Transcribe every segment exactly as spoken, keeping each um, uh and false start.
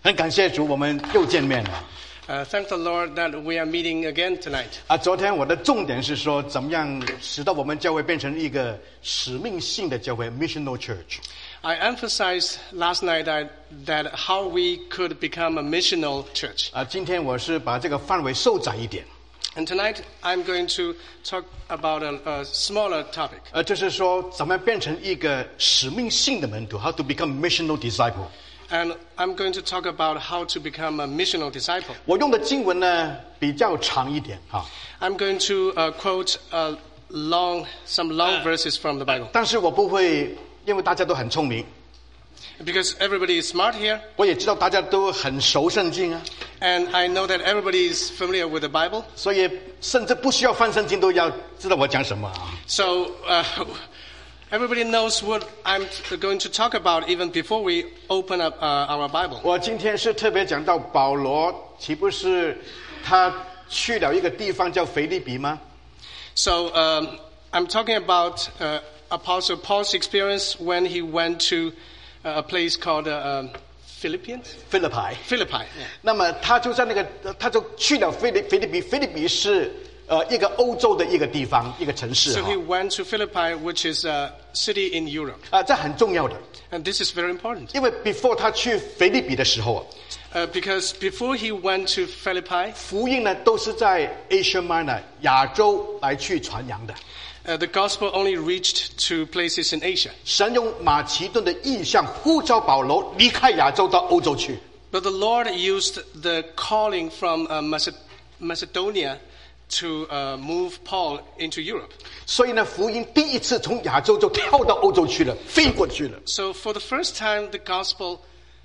很感谢主，我们又见面了。 Uh, thank the Lord that we are meeting again tonight. 啊，昨天我的重点是说，怎么样使到我们教会变成一个使命性的教会 （missional church）。 I emphasized last night that, that how we could become a missional church. 啊，今天我是把这个范围收窄一点。 And tonight I'm going to talk about a, a smaller topic. 呃，就是说，怎么样变成一个使命性的门徒 （how to become missional disciple）。 And I'm going to talk about how to become a missional disciple. 我用的经文呢比较长一点哈， I'm going to uh, quote uh, long, some long verses from the Bible. 但是我不会，因为大家都很聪明， Because everybody is smart here, 我也知道大家都很熟圣经啊， and I know that everybody is familiar with the Bible. 所以甚至不需要翻圣经都要知道我讲什么啊。 So uh, everybody knows what I'm going to talk about even before we open up uh, our Bible. 我今天是特别讲到保罗，岂不是他去了一个地方叫腓立比吗？ So um, I'm talking about uh, Apostle Paul's experience when he went to uh, a place called uh, um, Philippians? 腓立比。 Philippi. Yeah. 那么他就在那个，他就去了腓立腓立比。腓立比是呃一个欧洲的一个地方，一个城市 So 哈 he。went to Philippi, which is a city in Europe. 啊，这很重要的， And this is very important. 因为 before 他去腓立比的时候， Uh, because before he went to Philippi, 福音呢都是在 Asia Minor 亚洲来去传扬的。 uh, the gospel only reached to places in Asia. 神用马其顿的意象呼召保罗离开亚洲到欧洲去。 But the Lord used the calling from uh, Maced- Macedonia to uh, move Paul into Europe. 所以呢，福音第一次从亚洲就跳到欧洲去了，飞过去了。 So for the first time, the gospel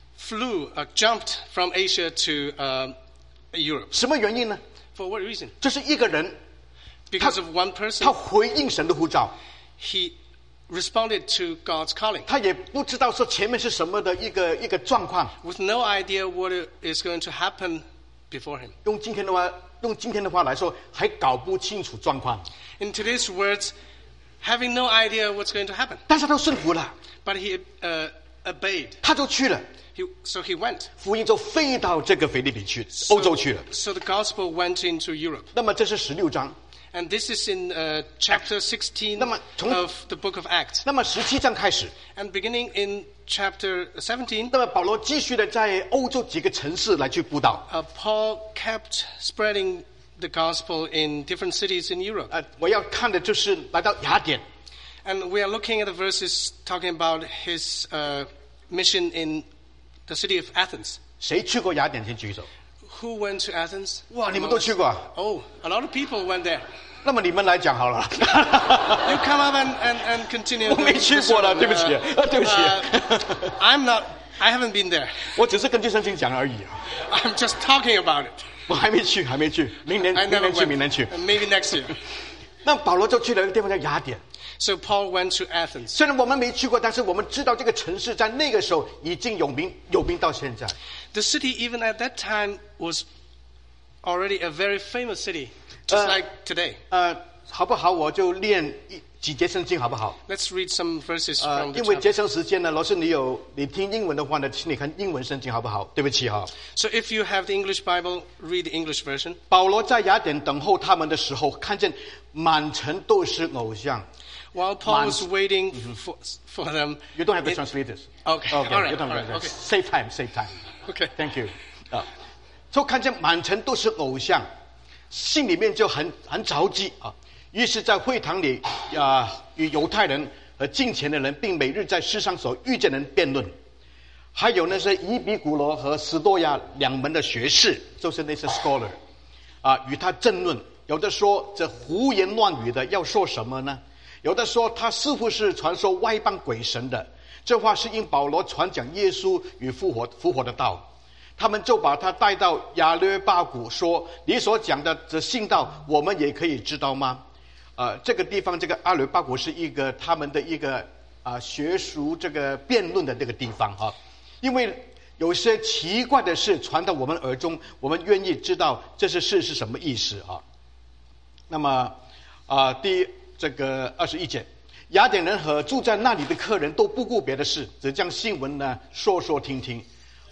flew, uh, jumped from Asia to uh, Europe. 什么原因呢？ For what reason? 就是一个人， Because of one 他 person, 回应神的呼召， he responded to God's calling 他也不知道说前面是什么的一个一个状况。 with no idea what is going to happen before him. 用今天的话，用今天的话来说，还搞不清楚状况， In today's words, having no idea what's going to happen. 但是他顺服了， But he uh, obeyed. 他就去了， He, so he went. 福音就飞到这个腓立比去，欧洲去了。 So the gospel went into Europe. 那么这是十六章， And this is in uh, chapter sixteen 那么从- of the book of Acts. 那么十七章开始， And beginning in chapter seventeen, 那么保罗继续的在欧洲几个城市来去布道。 uh, Paul kept spreading the gospel in different cities in Europe. 呃，我要看的就是来到雅典， And we are looking at the verses talking about his uh, mission in the city of Athens. 谁去过雅典？先举手。 Who went to Athens? 哇，你们都去过啊？ Oh, a lot of people went there. 那么你们来讲好了。 You come up and, and, and continue. 我没去过了， the sermon. 对不起， Uh, 呃，对不起。 uh, I'm not, I haven't been there. 我只是根据圣经讲而已啊， I'm just talking about it. 我还没去，还没去，明年 I 明 never 年去， went. 明年去。 And maybe next year. 那保罗就去了一个地方叫雅典。 So Paul went to Athens. 虽然我们没去过，但是我们知道这个城市在那个时候已经有名，有名到现在。 The city, even at that time, was already a very famous city, just Uh, like today. 呃，好不好？我就念一几节圣经，好不好？ Let's read some verses 呃， from the 因为 chapter. 节省时间呢，老师你有你听英文的话呢，请你看英文圣经好不好？对不起哈。 So if you have the English Bible, read the English version. 保罗在雅典等候他们的时候，看见满城都是偶像。 While Paul was Man- waiting for, for them. You don't have to it- translate this. Okay, Okay, all right, you don't all have right, to okay. Save time, save time. Okay. Thank you. 啊，就看见满城都是偶像，心里面就很很着急啊。于是，在会堂里啊，与犹太人和敬虔的人，并每日在世上所遇见的人辩论。还有呢，是以比古罗和斯多亚两门的学士，就是那些 scholar 啊，与他争论。有的说这胡言乱语的要说什么呢？有的说他似乎是传说外邦鬼神的。这话是因保罗传讲耶稣与复活复活的道。他们就把他带到亚略巴谷，说：“你所讲的这信道，我们也可以知道吗？”呃，这个地方，这个阿略巴谷是一个他们的一个啊、呃、学术这个辩论的这个地方哈、啊，因为有些奇怪的事传到我们耳中，我们愿意知道这些事是什么意思啊。那么啊、呃，第这个二十一节，雅典人和住在那里的客人都不顾别的事，只将新闻呢说说听听。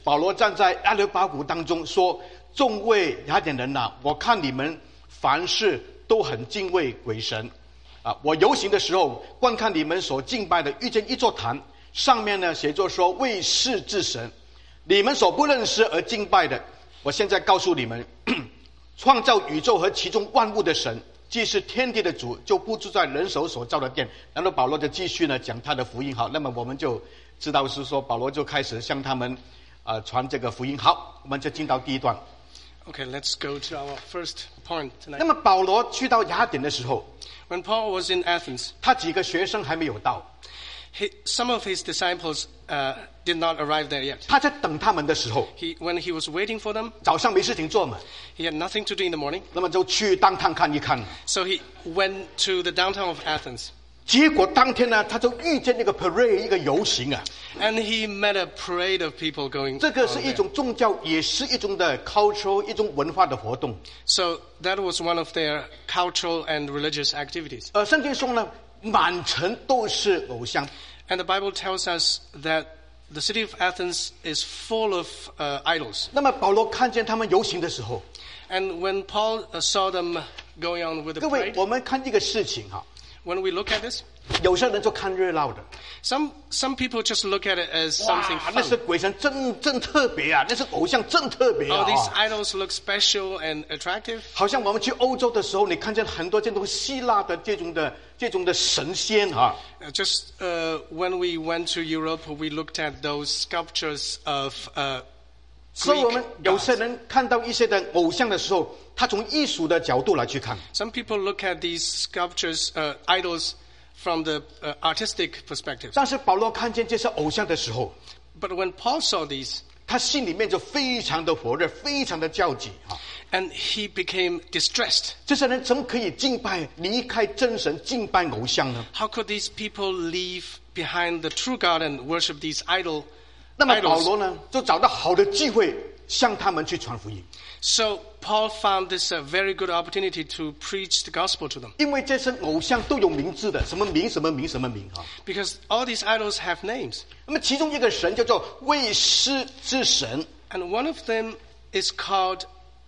保罗站在阿留巴谷当中说：“众位雅典人呐、啊，我看你们凡事都很敬畏鬼神啊！我游行的时候，观看你们所敬拜的，遇见一座坛，上面呢写着说为世之神，你们所不认识而敬拜的，我现在告诉你们，创造宇宙和其中万物的神，既是天地的主，就不住在人手所造的殿。”然后保罗就继续呢讲他的福音。好，那么我们就知道是说保罗就开始向他们呃传这个福音。好，我们就进到第一段。 Okay, let's go to our first point tonight. 那么保罗去到雅典的时候， When Paul was in Athens, 他几个学生还没有到， he, some of his disciples uh, did not arrive there yet. 他在等他们的时候， He, when he was waiting for them, 早上没事情做嘛， he had nothing to do in the morning, 那么就去当趟看一看。 so he went to the downtown of Athens. 结果当天呢，他就遇见那个 parade 一个游行啊， And he met a parade of people going 这个 on 是一 there. 种宗教，也是一种的 cultural 一种文化的活动。 So that was one of their cultural and religious activities. 呃，圣经说呢，满城都是偶像。 And the Bible tells us that the city of Athens is full of uh, idols. 那么保罗看见他们游行的时候， And when Paul uh, saw them going on with the 各位， parade, 我们看一个事情哈， when we look at this, 有些人就看热闹的， some some people just look at it as something 哇，那是 fun. 鬼神真真特别啊，那是偶像真特别啊 Oh, these 啊 idols look special and attractive. 好像我们去欧洲的时候，你看见很多这种希腊的这种的这种的神仙啊， Uh, just uh, when we went to Europe, we looked at those sculptures of uh, 所以我们 Greek 有些 gods. 人看到一些的偶像的时候，他从艺术的角度来去看。 Some people look at these sculptures, uh, idols, from the uh, artistic perspective. 但是保罗看见这些偶像的时候， But when Paul saw these, 他心里面就非常的火热，非常的焦急啊！ and he became distressed. 这些人怎么可以敬拜离开真神，敬拜偶像呢？ How could these people leave behind the true God and worship these idol 那么保 idols? 罗呢，就找到好的机会向他们去传福音， So Paul found this a very good opportunity to preach the gospel to them. 因为这些偶像都有名字的，什么名什么名什么名啊。 Because all these idols have names. 那么其中一个神叫做未施之神， And one of them is called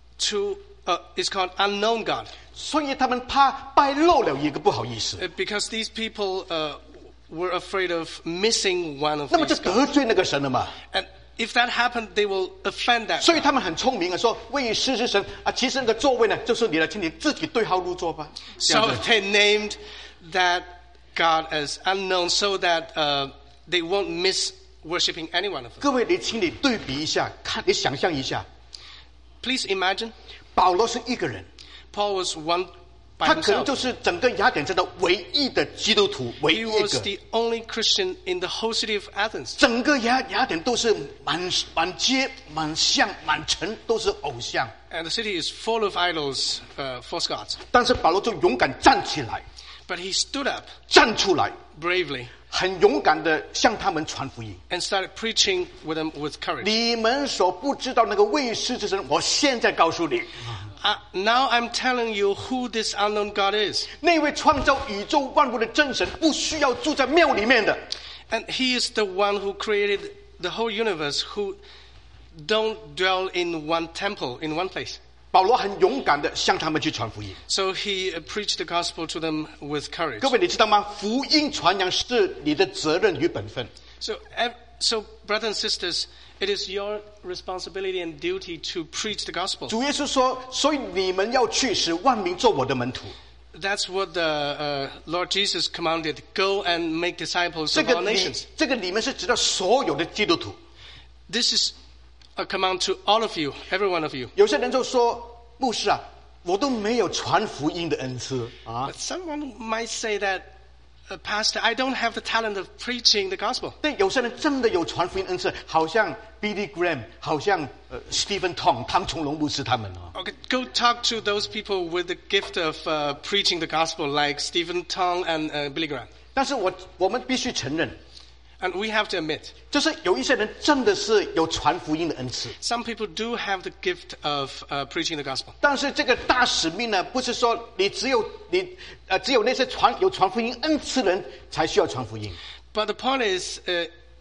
to uh, is called unknown God. 所以他们怕败露了一个不好意思， Uh, Because these people uh, were afraid of missing one of 那么就 these 得 gods. 罪那个神了嘛。 And if that happened, they will offend that 所以 God. 他们很聪明啊，说未施之神啊，其实那个座位呢就是你的，请你自己对号入座吧。这样 So 子 they named that God as unknown so that uh, they won't miss worshiping any one of them. 各位，你请你对比一下，看你想象一下， Please imagine 保罗是一个人， Paul was one by 他可能 himself. 就是整个雅典镇的唯一的基督徒，唯一 He 一 was 个。 the only Christian in the whole city of Athens. 整个雅雅典都是满满街满巷满城都是偶像， And the city is full of idols, uh, false gods. 但是保罗就勇敢站起来， But he stood up 站出来， bravely 很勇敢的向他们传福音。 and started preaching with them with courage. 你们所不知道那个未施之神，我现在告诉你， Uh, now I'm telling you who this unknown God is. 那位创造宇宙万物的真神，不需要住在庙里面的。 And he is the one who created the whole universe, who don't dwell in one temple, in one place. 保罗很勇敢的向他们去传福音。 So he uh, preached the gospel to them with courage. 各位，你知道吗？福音传扬是你的责任与本分。 So, ev- so brothers and sisters, it is your responsibility and duty to preach the gospel. 主耶稣说：“所以你们要去，使万民做我的门徒。 That's what the uh, Lord Jesus commanded. Go and make disciples ” 这 of 个 all 你 nations. 这个你们是指到所有的基督徒。 This is a command to all of you, every one of you. 有些人就说：“牧师啊，我都没有传福音的恩赐啊。 But someone might say that, uh, Pastor, I don't have the talent of preaching the gospel. ” 对，有些人真的有传福音恩赐，好像 Billy Graham，好像呃 Stephen Tong 汤崇龙牧师他们啊。 Okay, go talk to those people with the gift of uh, preaching the gospel, like Stephen Tong and uh, Billy Graham. 但是我我们必须承认， And we have to admit, 就是有一些人真的是有传福音的恩赐。 some people do have the gift of uh, preaching the gospel. 但是这个大使命呢，不是说你只有你呃只有那些传有传福音恩赐的人才需要传福音。 But the point is, uh,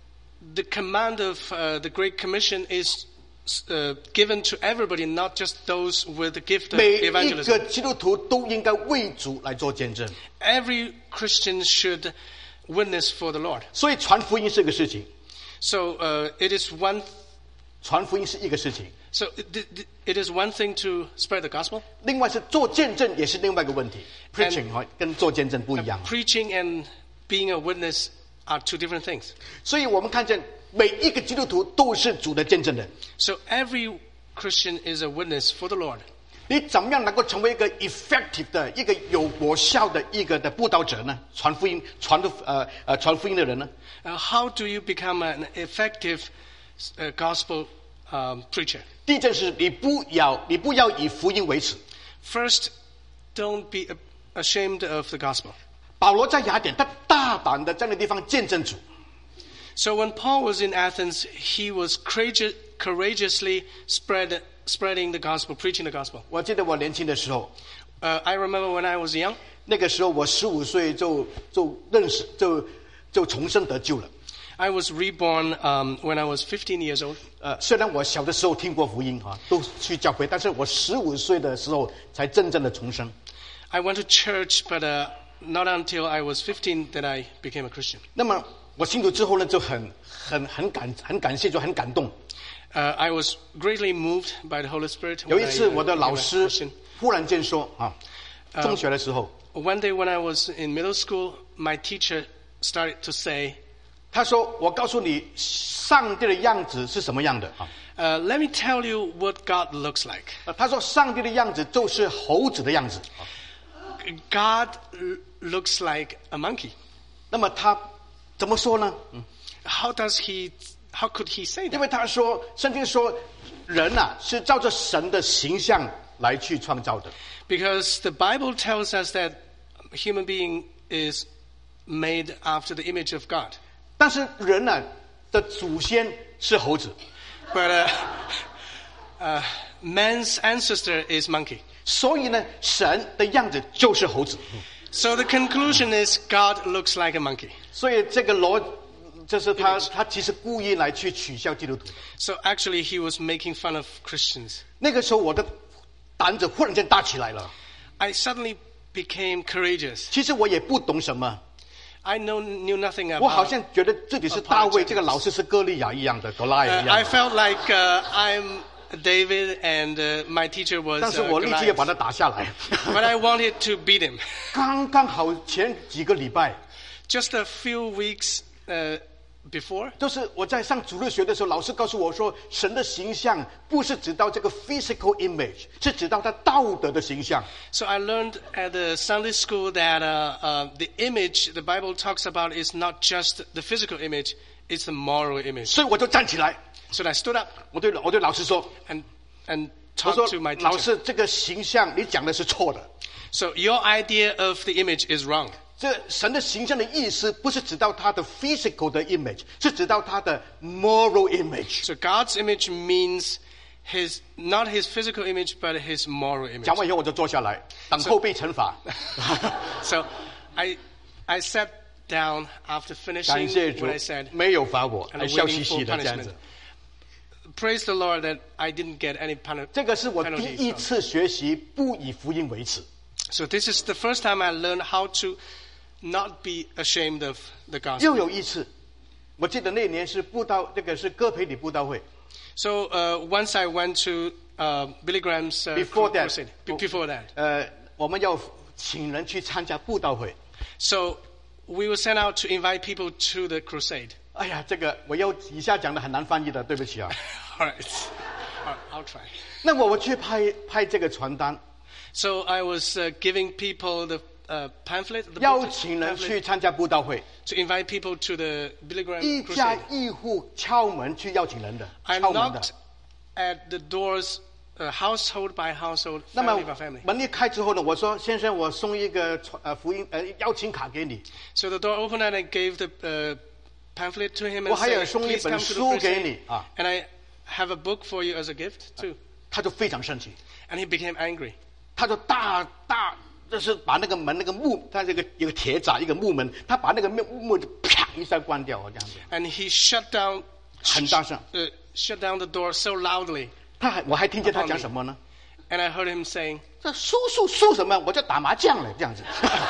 the command of uh, the Great Commission is uh, given to everybody, not just those with the gift of 每一 evangelism. 个基督徒都应该为主来做见证。 Every Christian should witness for the Lord. 所以传福音是一个事情， So uh, it is one. 传福音是一个事情， So it, it is one thing to spread the gospel. 另外是做见证也是另外一个问题。preaching 哈跟做见证不一样。 Preaching and being a witness are two different things. 所以我们看见每一个基督徒都是主的见证人。 So every Christian is a witness for the Lord. 你怎么样能够成为一个 effective 的一个有果效的一个的布道者呢？传福音、传的呃呃传福音的人呢？ Uh, how do you become an effective uh, gospel um, preacher? 第一件事，你不要你不要以福音为耻。 First, don't be ashamed of the gospel. 保罗在雅典，他大胆的在那地方见证主。 So when Paul was in Athens, he was courageous, courageously spread, spreading the gospel, preaching the gospel. 我记得我年轻的时候， Uh, I remember when I was young, 那个时候我十五岁就就认识就就重生得救了。 I was reborn um, when I was fifteen years old. 呃，虽然我小的时候听过福音哈，都去教会，但是我十五岁的时候才真正的重生。 I went to church, but uh, not until I was fifteen that I became a Christian. 那么我信主之后呢，就很很很感很感谢，就很感动。 Uh, I was greatly moved by the Holy Spirit 有 when 一 I 次 uh, 我的 became 老 a 师 Christian. 忽然间说啊，中学的时候， One day when I was in middle school, my teacher started to say, 他说：“我告诉你，上帝的样子是什么样的啊？” uh, let me tell you what God looks like. 呃他说：“上帝的样子就是猴子的样子。” God l- looks like a monkey. 那么他怎么说呢？ How does he, how could he say 因 that? 为他说，圣经说，人呐、啊、是照着神的形象来去创造的。 Because the Bible tells us that a human being is made after the image of God. 但是人呐、啊、的祖先是猴子， But uh, uh, man's ancestor is monkey. 所以呢，神的样子就是猴子。 So the conclusion is God looks like a monkey. 所以这个罗，就是他，他其实故意来去取笑基督徒。 So actually he was making fun of Christians. 那个时候我的胆子忽然间大起来了。 I suddenly became courageous. 其实我也不懂什么， I know, knew nothing 我好 about 像觉得自己是大卫，这个老师是歌利亚一样的，格拉也 uh, 一 I 样的。 felt like uh, I'm David and uh, my teacher was 但是 uh, 我立即也把 Goliath. 他打下来。 But I wanted to beat him. 刚刚好前几个礼拜， Just a few weeks uh, before, 就是我在上主日学的时候，老师告诉我说，神的形象不是指到这个 physical image， 是指到他道德的形象。 so I learned at the Sunday school that uh, uh, the image the Bible talks about is not just the physical image, it's the moral image. 所以我就站起来， So I stood up 我对我对老师说， and, and 我说 talked to my 老 teacher. 师，这个形象你讲的是错的。 So your idea of the image is wrong. 这神的形象的意思不是指到他的 physical 的 image， 是指到他的 moral image。 So God's image means his, not his physical image, but his moral image. 讲完以后我就坐下来，等候被惩罚。 So I, I sat down after 感 finishing 谢主 what I said.， 没有罚我， And 还笑嘻 waiting 嘻 for 的这样 punishment. 子。 Praise the Lord that I didn't get any puni- 这个是我第 penalty. 一 from. 次学习不以福音为耻。 So this is the first time I learned how to not be ashamed of the 又 gospel. 有一次，我记得那年是布道，这个是哥培里布道会。 So uh, once I went to uh, Billy Graham's uh, Before that. crusade. Be- Before that. 呃，我们要请人去参加布道会。 So we were sent out to invite people to the crusade. 哎呀，这个我要以下讲的很难翻译的，对不起啊。 All right. All right, I'll try. 那么我去拍拍这个传单， So I was uh, giving people the uh, pamphlet, the 邀 booklet, 请人 pamphlet 去参加布道会， to invite people to the Billy Graham 一家 crusade. 一户敲门去邀请人的， I 敲门的 knocked。at the doors, uh, household by household, 那么 family by family. 门一开之后呢，我说先生，我送一个传呃福音呃邀请卡给你， So the door opened and I gave the uh, pamphlet to him 我 and 还有 said, 送一 please 本 come to the 书给 crusade. 你啊， And I have a book for you as a gift too. 他就非常生气， And he became angry. 他就大大就是把那个门那个木，它这个有个铁闸一个木门，他把那个木木就啪一下关掉哦，这样子， And he shut down, 很大声。 uh, shut down the door so loudly. 他还我还听见他讲什么呢？ And I heard him saying, 这输输输什么？我就打麻将了，这样子。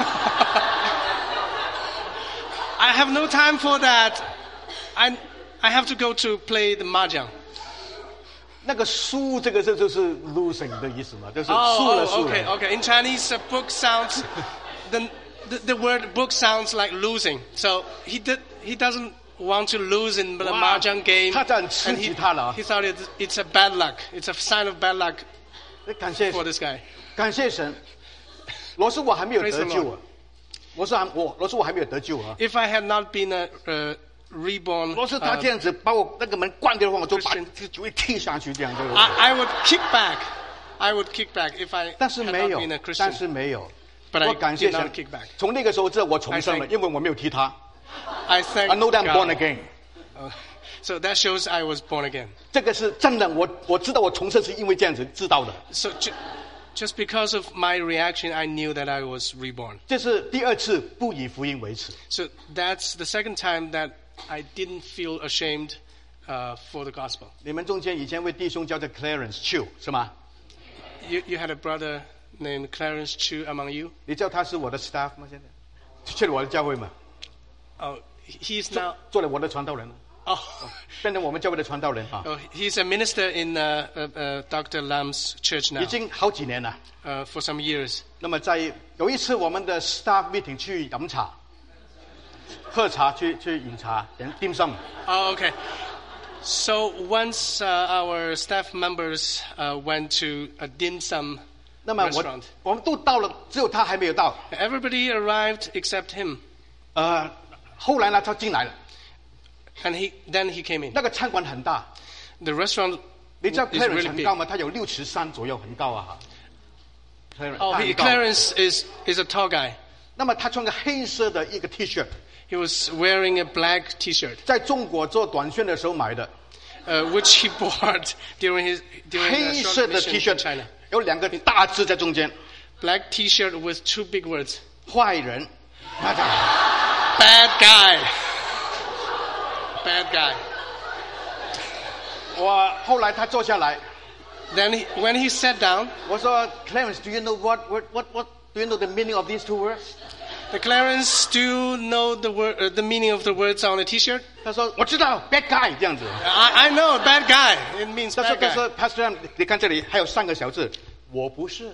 I have no time for that. I, I have to go to play the mahjong. 那个输这个字就是 losing 的意思嘛，就是输 Oh, 了 oh 输 okay, 了。 okay. In Chinese, a book sounds, the, the, the word book sounds like losing. So he did, he doesn't want to lose in the Wow. mahjong game. 他这样刺 And 激 he, 他了啊。 he thought it, it's a bad luck. It's a sign of bad luck 感谢 for this guy. 感谢神，罗斯我还没有 Praise 得 the 救 Lord. 啊，罗斯还我罗斯我还没有得救啊。 If I had not been a, uh, reborn, 罗斯他 uh, 这样子把我那个门关掉的话，我就把 Christian 这个酒一踢下去，这样就。 I, I would kick back. I would kick back if I 但是 had 没 not 有 been a， 但 Christian. 是没有。 But I 我感谢 did 神 not kick back.， 从那个时候之后我重生了， I thank- 因为我没有踢他。 I thank I know that I'm born God. again。 Uh, so that shows I was born again. 这个是真的，我我知道我重生是因为这样子知道的。 So ju- just because of my reaction, I knew that I was reborn. 这是第二次不以福音为耻。 So that's the second time that I didn't feel ashamed uh, for the gospel. 你们中间以前一位弟兄叫做 Clarence Chu 是吗？ You, you had a brother named Clarence Chu among you? 你知道他是我的 staff 吗？现在去了我的教会嘛， Oh, he's 做 now. 做了我的传道人了， Oh, 变成我们教会的传道人啊， oh he's a minister in uh, uh, uh, Doctor Lam's church now 已经好几年了。 uh, for some years. 那么在有一次我们的 staff meeting 去饮茶、喝茶、去去饮茶，点 dim sum。 Oh, okay. So once uh, our staff members uh, went to a dim sum 那么我 restaurant. 我们都到了，只有他还没有到。 Everybody arrived except him, 呃，后来呢，他进来了。 and he then he came in. 那个餐馆很大， The restaurant 你知道 is Clarence really 很 big. 高吗？他有六尺三左右，很高啊。Clarence Oh, 他 he, 很高 Clarence is is a tall guy. 那么他穿个黑色的一个 T 恤， He was wearing a black T-shirt, 在中国做短宣的时候买的， uh, which he bought during his during 黑 a 色 short 的 mission T in 恤 China. 有两个大字在中间， Black T-shirt with two big words: 坏人。那这样 bad guy. Bad guy. 我后来他坐下来， Then he, when he sat down, 我说 Clarence，do you know what what what what do you know the meaning of these two words？ the Clarence, do you know the word, uh, the meaning of the words on the T-shirt? 他说我知道 bad guy 这样子。 I, I know, bad guy. It means 他说 bad 他 guy. 说 Pastor Lam，你看这里还有三个小字，我不是。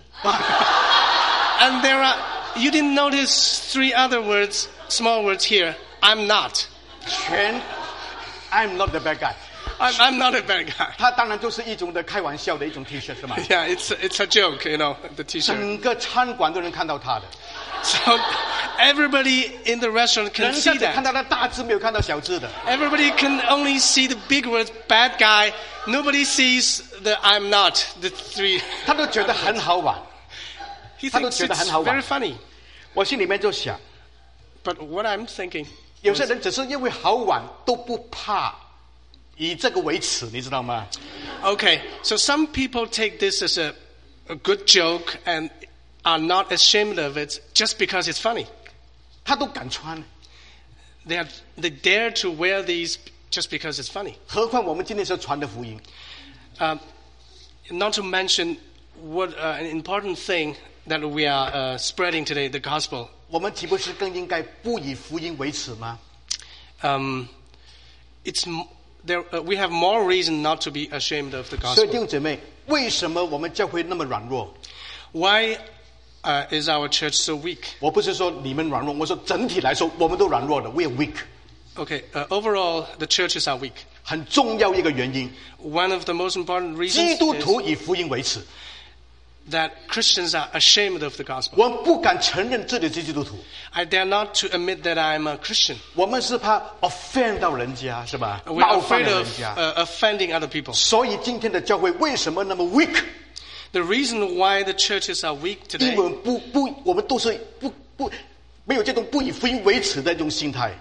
And there are, you didn't notice three other words, small words here. I'm not. 全 I'm not the bad guy。 I'm, I'm not a bad guy. 他当然就是一种的开玩笑的一种 T 恤是吗？ Yeah, it's it's a joke, you know, the T-shirt. 整个餐馆都能看到他的， So everybody in the restaurant can 人家 see 只看 that. 到那大字，没有看到小字的。 Everybody can only see the big words, bad guy. Nobody sees the I'm not, the three. 他都觉得很好玩。 He 他都 thinks 觉得 it's 很好玩。 very funny. 我心里面就想， But what I'm thinking, 有些人只是因为好玩都不怕以这个为耻，你知道吗？ okay, so some people take this as a, a good joke and are not ashamed of it just because it's funny. 他都敢穿， They have, they dare to wear these just because it's funny. 何况我们今天是传的福音。 Um, not to mention what uh, an important thing that we are uh, spreading today, the gospel. 我们岂不是更应该不以福音为耻吗？ Um, it's m- there. Uh, we have more reason not to be ashamed of the 所以弟 gospel. 兄姐妹，为什么我们教会那么软弱？ Why uh, is our church so weak? 我不是说你们软弱，我说整体来说我们都软弱的。We are weak。 Okay, uh, overall, the churches are weak. 很重要一个原因， One of the most important 基 reasons 督 is 徒以福音为耻， that Christians are ashamed of the gospel. 我们不敢承认自己是基督徒， I dare not to admit that I'm a Christian. 我们是怕 offend 到人家，是吧？ We're 冒犯 afraid 了人 of 家。 uh, offending other people. 所以今天的教会为什么那么 weak？ The reason why the churches are weak 因 today 为我们不不，我们都是不不没有这种不以福音为耻的这种心态。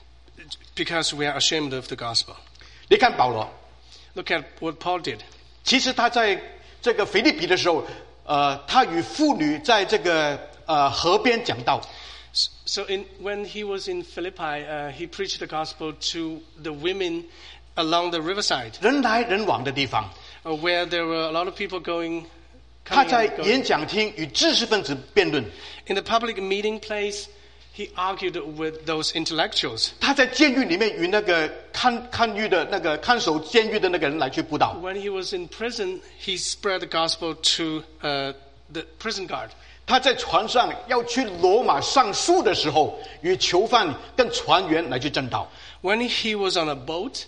because we are ashamed of the gospel. 你看保罗， Look at what Paul did. 其实他在这个腓立比的时候，呃，他与妇女在这个呃河边讲道， So in, when he was in Philippi, uh, he preached the gospel to the women along the riverside, 人来人往的地方。 uh, where there were a lot of people going. 他 coming 在 and going. 演讲厅与知识分子辩论， In the public meeting place, he argued with those intellectuals. 他在监狱里面与那个看看狱的那个看守监狱的那个人来去布道。 When he was in prison, he spread the gospel to uh, the prison guard. 他在船上要去罗马上诉的时候，与囚犯跟船员来去正道。 When he was on a boat,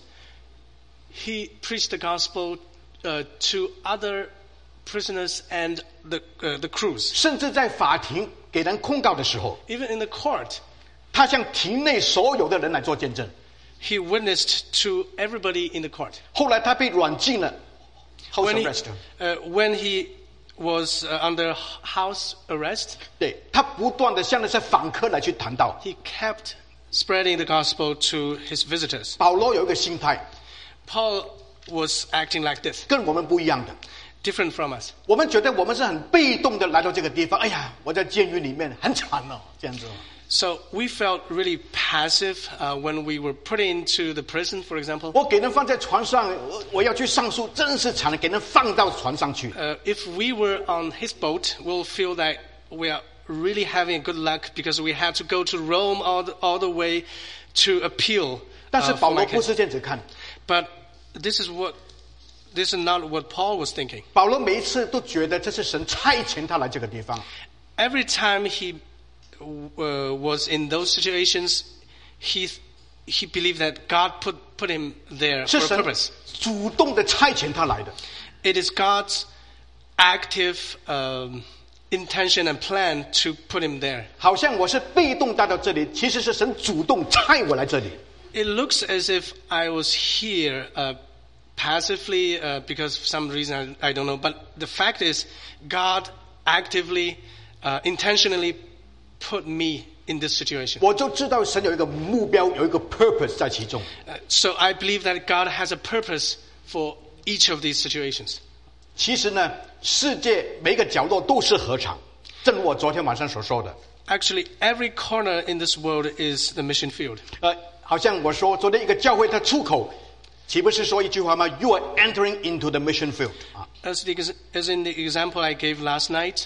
he preached the gospel uh, to other prisoners and the uh, the crews. 甚至在法庭给人控告的时候， Even in the court, 他向庭内所有的人来做见证。 he witnessed to everybody in the court. 后来他被软禁了 ，house When he, arrest。 uh, when he was uh, under house arrest, 对，他不断的向那些访客来去谈到。 he kept spreading the gospel to his visitors. 保罗有一个心态， Paul was acting like this, 跟我们不一样的。 different from us. 我们觉得我们是很被动的来到这个地方，哎呀，我在监狱里面很惨哦，这样子。 So we felt really passive uh, when we were put into the prison, for example. 我给人放在船上，我我要去上诉，真是惨了，给人放到船上去。 Uh, if we were on his boat, we'll feel that we are really having a good luck because we had to go to Rome all the, all the way to appeal. 但是 Uh, 保 for 罗 my 不 case. 是这样子看， But this is what this is not what Paul was thinking. 保罗每一次都觉得这是神差遣他来这个地方。 Every time he uh, was in those situations, he he believed that God put put him there 是 for a 神 purpose. 主动的差遣他来的。 It is God's active um, intention and plan to put him there. 好像我是被动带到这里，其实是神主动差我来这里。 It looks as if I was here uh, passively uh, because of some reason I, I don't know. But the fact is, God actively, uh, intentionally put me in this situation. 我就知道神有一个目标，有一个 purpose 在其中。 Uh, so I believe that God has a purpose for each of these situations. 其实呢，世界每个角落都是禾场，正如我昨天晚上所说的。 Actually, every corner in this world is the mission field. 呃，好像我说昨天一个教会它出口，岂不是说一句话吗 ？You are entering into the mission field 啊。 As, the, ex- as in the example I gave last night,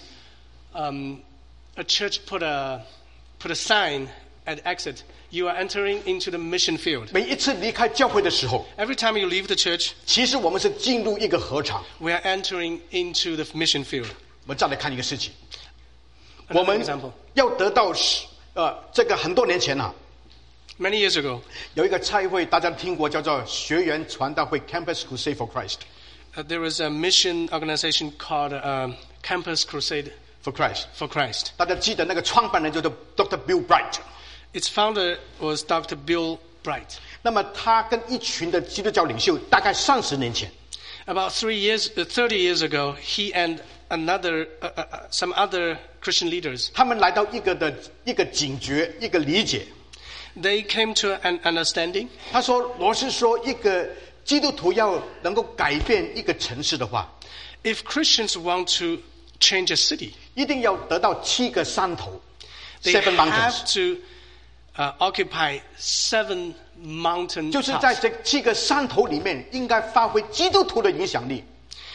um, a church put a put a sign at exit. You are entering into the mission field. 每一次离开教会的时候， Every time you leave the church, 其实我们是进入一个禾场。 we are entering into the mission field. 我们再来看一个事情，我 Another 们 example. 要得到是呃，这个很多年前啊， Many years ago, 有一个差会，大家听过，叫做学员传道会 （Campus Crusade for Christ）。 uh, there was a mission organization called um, Campus Crusade For Christ， for Christ. 大家记得那个创办人叫做 Doctor Bill Bright。 Its founder was Doctor Bill Bright. 那么他跟一群的基督教领袖，大概三十年前， About three years, uh, thirty years ago, he and another, uh, uh, uh, some other Christian leaders, 他们来到一个的一个警觉，一个理解。 they came to an understanding. 他说：“罗是说，一个基督徒要能够改变一个城市的话， If Christians want to change a city, 一定要得到七个山头 they （seven mountains）， have to uh, occupy seven mountain 就是在 tops. 这七个山头里面，应该发挥基督徒的影响力。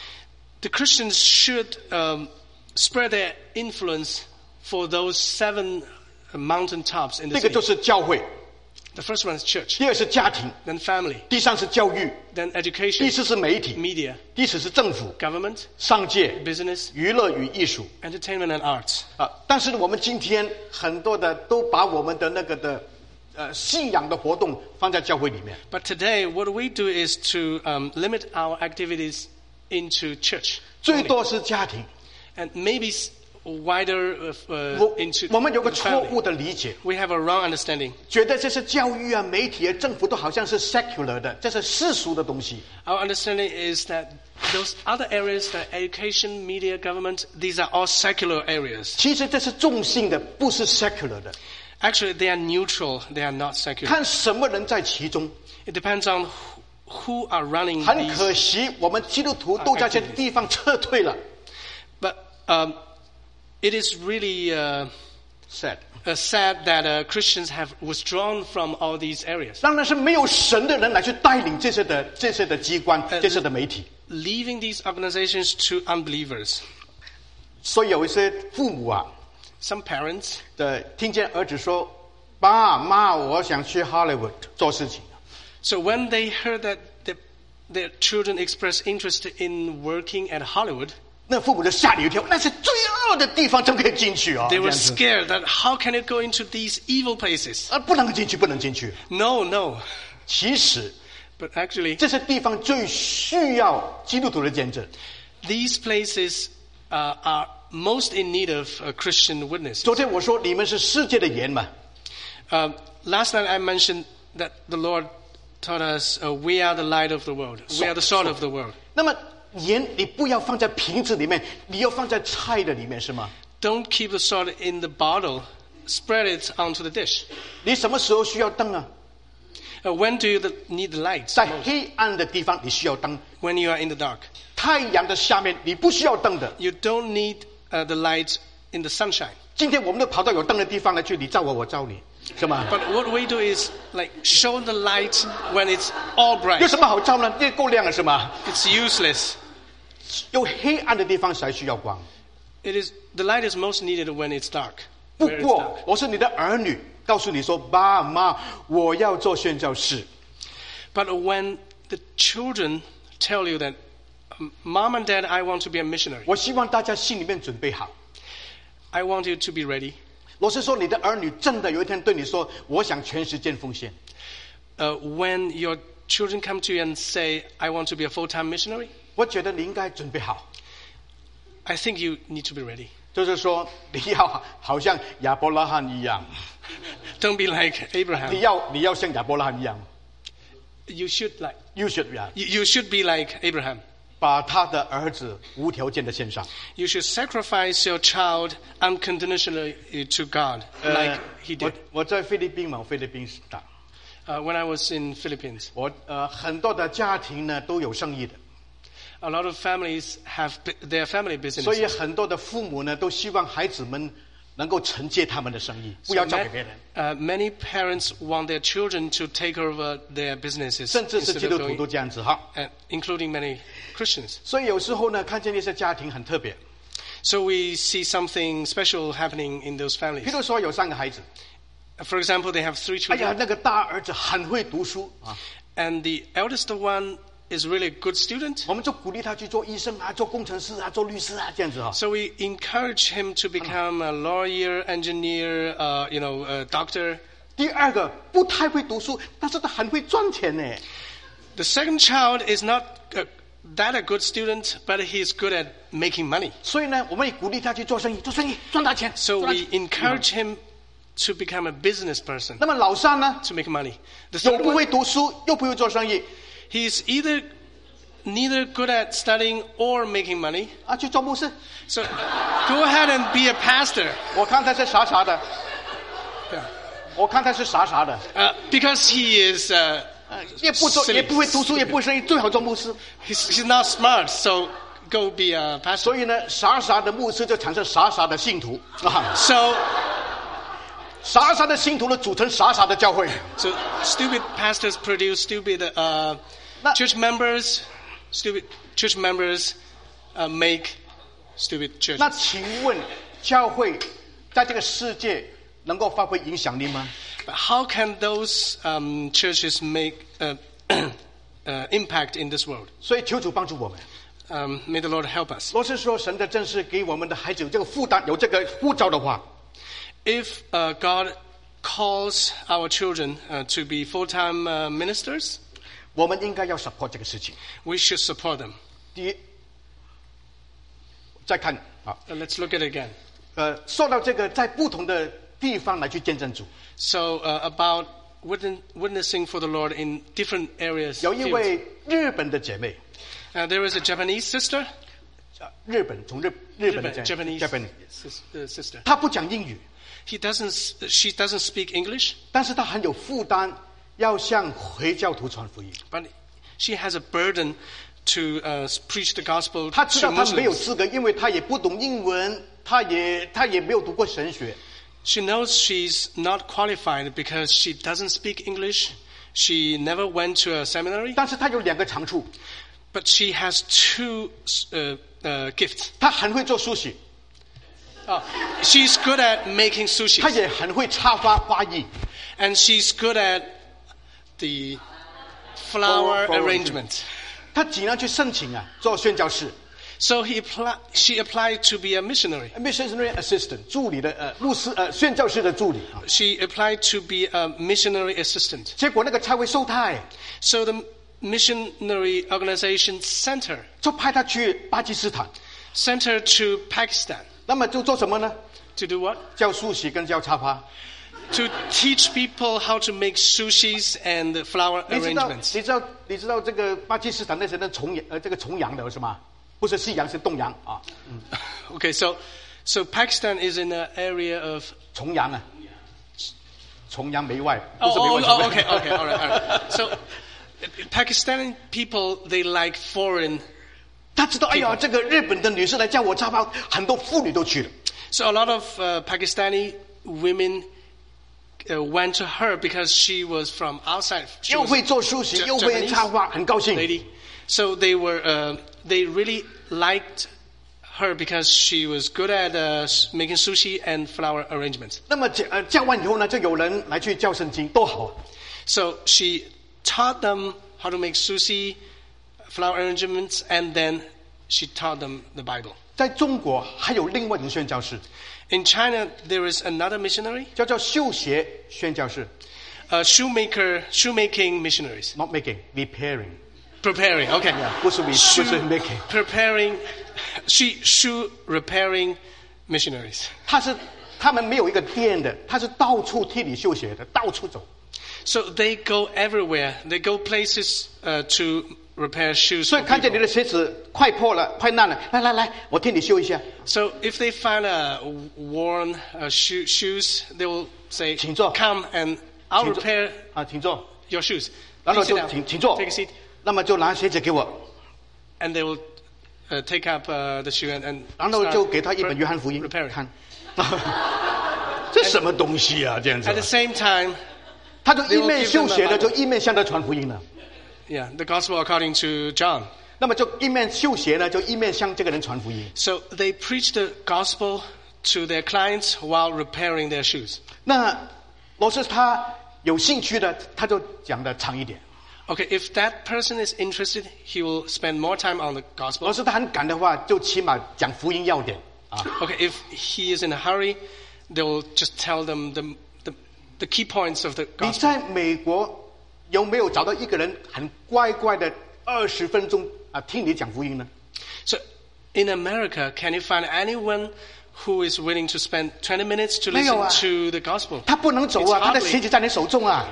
The Christians should um, spread their influence for those seven uh, mountain tops in the 这个 city. 就是教会， The first one is church, 第二是家庭， then family, 第三是教育， then 第 education, 四是媒体， media, 第四是政府、 government, 商界、 business, 娱乐与艺术。 entertainment, and arts. 啊，但是我们今天很多的都把我们的那个的呃信仰的活动放在教会里面。 But today, what we do is to um, limit our activities into church, 最多是家庭。 and maybe s- wider uh, uh, 我 into 我们有个 the 错误 family. 的理解， We have a wrong understanding. 觉得这是教育啊、媒体啊、政府都好像是 secular 的，这是世俗的东西。 Our understanding is that those other areas, the education, media, government, these are all secular areas. 其实这是中性的，不是 secular 的。 Actually, they are neutral. They are not secular. 看什么人在其中。 It depends on who, who are running 很 these. 可惜，我们基督徒都在这些地方撤退了。 But um, it is really uh, sad uh, sad that uh, Christians have withdrawn from all these areas, 当然是没有神的人来去带领这些的这些的机关、这些的媒体。 leaving these organizations to unbelievers. 所以有一些父母啊， Some parents, 的听见儿子说：“爸妈，我想去 Hollywood 做事情。” so when they heard that the, their children express interest in working at Hollywood, 那父母就吓了一跳，那是罪恶的地方，怎么可以进去啊？ they 这 were 样子 scared that how can it go into these evil places? 啊，不能进去，不能进去。 No, no. 其实 But actually, 这些地方最需要基督徒的见证。 these places uh, are most in need of uh, Christian witnesses. 昨天我说你们是世界的盐嘛， Uh, last night I mentioned that the Lord taught us uh, we are the light of the world. We are the salt of the world. 那么盐你不要放在瓶子里面，你要放在菜的里面是吗？ Don't keep the salt in the bottle. Spread it onto the dish. 你什么时候需要灯啊？ Uh, when do you the, need the light? 在黑暗的地方你需要灯， When you are in the dark. 太阳的下面你不需要灯的。 You don't need uh, the light in the sunshine. 今天我们都跑到有灯的地方来去，你照我，我照你，是吗？ But what we do is like show the light when it's all 有 bright. 什么好照呢？这够亮了是吗？ It's useless. 有黑暗的地方才需要光。 It is the light is most needed when it's dark. 不 Where it's 过 dark. 我是你的儿女，告诉你说，爸妈，我要做宣教士。 But when the children tell you that, um, Mom and Dad, I want to be a missionary. 我希望大家心里面准备好。 I want you to be ready. 老实说，你的儿女真的有一天对你说，我想全时间奉献。 Uh, when your children come to you and say, I want to be a full-time missionary, 我觉得你应该准备好， I think you need to be ready. 就是说你要好像亚伯拉罕一样， Don't be like 你 Abraham. 要你要像亚伯拉罕一样 You should like, ，you should yeah, you, you should be like Abraham. 把他的儿子无条件的献上。 You should sacrifice your child unconditionally to God, 呃 like he 我 did. 我在菲律宾嘛，菲律宾打， Uh, when I was in Philippines, 我呃很多的家庭呢都有生意的， a lot of families have bu- their family 所以 businesses. 很多的父母呢都希望孩子们能够承接他们的生意，不 So 要交 ma- 给别人。 uh, many parents want their children to take over their businesses, 甚至是 instead 基 of 督徒 going- 都这样子哈。 uh, including many Christians. 所以有时候呢，看见一些家庭很特别， So we see something special happening in those 譬 families. 如说有三个孩子， For example, they have three 哎呀， children, 那个大儿子很会读书啊， and the eldest one is really a good student. 我们就鼓励他去做医生啊，做工程师啊，做律师啊，这样子哈。 So we encourage him to become a lawyer, engineer, uh, you know, a doctor. 第二个不太会读书，但是他很会赚钱呢。 The second child is not a, that a good student, but he's good at making money. 所以呢，我们也鼓励他去做生意，做生意赚大钱。 So 赚大 we 钱 encourage him to become a business person, 那么老三呢， to make money. The 又 third 不 one, 会读书，又不会做生意 he's either neither good at studying or making money. 啊，去做牧师。 So go ahead and be a pastor. 我看他是傻傻的， Yeah. 我看他是傻傻的， Uh, because he is, uh, 呃也不做， Silly. 也不会读书，也不会生意，最好做牧师。 he's, he's not smart, so go be a pastor. 所以呢，傻傻的牧师就产生傻傻的信徒啊， So, 傻傻的信徒呢组成傻傻的教会。 so stupid pastors produce stupid uh, That- church members. Stupid church members uh, make stupid churches. 那请问，教会在这个世界能够发挥影响力吗？ But how can those um, churches make uh, uh, impact in this world? 所以求主帮助我们。 Um, may the Lord help us. 若是说神的正是给我们的孩子有这个负担，有这个呼召的话， If uh, God calls our children uh, to be full-time uh, ministers, 我们应该要 support 这个事情。 we should support them. 第一，再看啊， Uh, let's look at it again. 呃，说到这个，在不同的地方来去见证主， So uh, about witness, witnessing for the Lord in different areas. 有一 fields. 位日本的姐妹， Uh, there is a Japanese sister, 啊日本从日日本的 Japan- 姐 Japanese Japan， sis- uh, sister. 她不讲英语， He doesn't. s- She doesn't speak English, 但是她很有负担，要向回教徒传福音。 but she has a burden to uh, preach the gospel 她知 to 道她没有 Muslims. 资格，因为她也不懂英文，她也她也没有读过神学。 She knows she's not qualified because she doesn't speak English. She never went to a seminary. 但是她有两个长处， But she has two uh, uh, gifts. 她很会做书写， Oh, she's good at making 她 sushi. 也很会插花花艺。 And she's good at the flower Flower- flower arrangement. 她尽量去申请啊，做宣教士 So he apply, she applied to be a missionary. ，missionary assistant 助理的呃牧师呃宣教士的助理啊。 She applied to be a missionary assistant. 结果那个差会收她哎， So the missionary organization sent her, 就派她去巴基斯坦。 sent her to Pakistan 那么就做什么呢？ to do what? 教书写跟教插花。 To teach people how to make sushis and flower 你知道 arrangements. 你知道你知道这个巴基斯坦那些人崇洋呃这个崇洋的是吗？不是西洋是东洋啊， Okay, so so Pakistan is in an area of 崇洋啊，崇洋媚外，不 oh, 是媚 oh, 外。 oh okay, okay, all right, all right. So Pakistani people, they like foreign. 他知道，哎呀，这个日本的女士来教我插花，很多妇女都去了。 So a lot of uh, Pakistani women uh, went to her because she was from outside. She 又 was 会做书写， Ja- 又会 Japanese 插花，很高兴。 lady. So they were, uh, they really liked her because she was good at uh, s- making sushi and flower arrangements. 那么教呃教完以后呢，就有人来去教圣经，多好啊！ So she taught them how to make sushi, flower arrangements, and then she taught them the Bible. 在中国还有另外一种宣教士， In China, there is another missionary, 叫做绣鞋宣教士 uh, shoemaker, shoemaking missionaries. ，not making repairing， Preparing, okay. 不是 re 不 Shoe, 是 making。 preparing, she, shoe repairing missionaries. 他是他们没有一个店的，他是到处替你绣鞋的，到处走。 So they go everywhere. They go places uh, to repair shoes 所 for 以看见你 people. 的鞋子快破了、快烂了，来来来，我替你修一下。 So if they find a worn uh, shoe, shoes, they will say, 请坐。 "Come and I'll 请坐 repair 啊，请坐。 your shoes." 然后 Please 就 sit down. 请请坐 Take a seat.， 那么就拿鞋子给我， And they will uh, take up uh, the shoe and, and 然后 start 就给他一本 re- 约翰福音 repairing. 看。这什么东西啊？这样子 At，the same time, 他就一 they will 面 give 绣 them a 鞋的， Bible. 就一面向他传福音了。 yeah, the gospel according to John. 那么就一面绣鞋呢，就一面向这个人传福音。 So they preach the gospel to their clients while repairing their shoes. 那若是他有兴趣的，他就讲的长一点； Okay, if that person is interested, he will spend more time on the 若 gospel. 是他很赶的话，就起码讲福音要点啊。 Okay, if he is in a hurry, they will just tell them the, the, the key points of the 你 gospel. 在美国有没有找到一个人很乖乖的二十分钟啊听你讲福音呢？ So in America, can you find anyone who is willing to spend twenty minutes to 没有 listen 啊。 to the gospel? 他不能走 It's 啊，他的 hardly- 鞋子在你手中啊。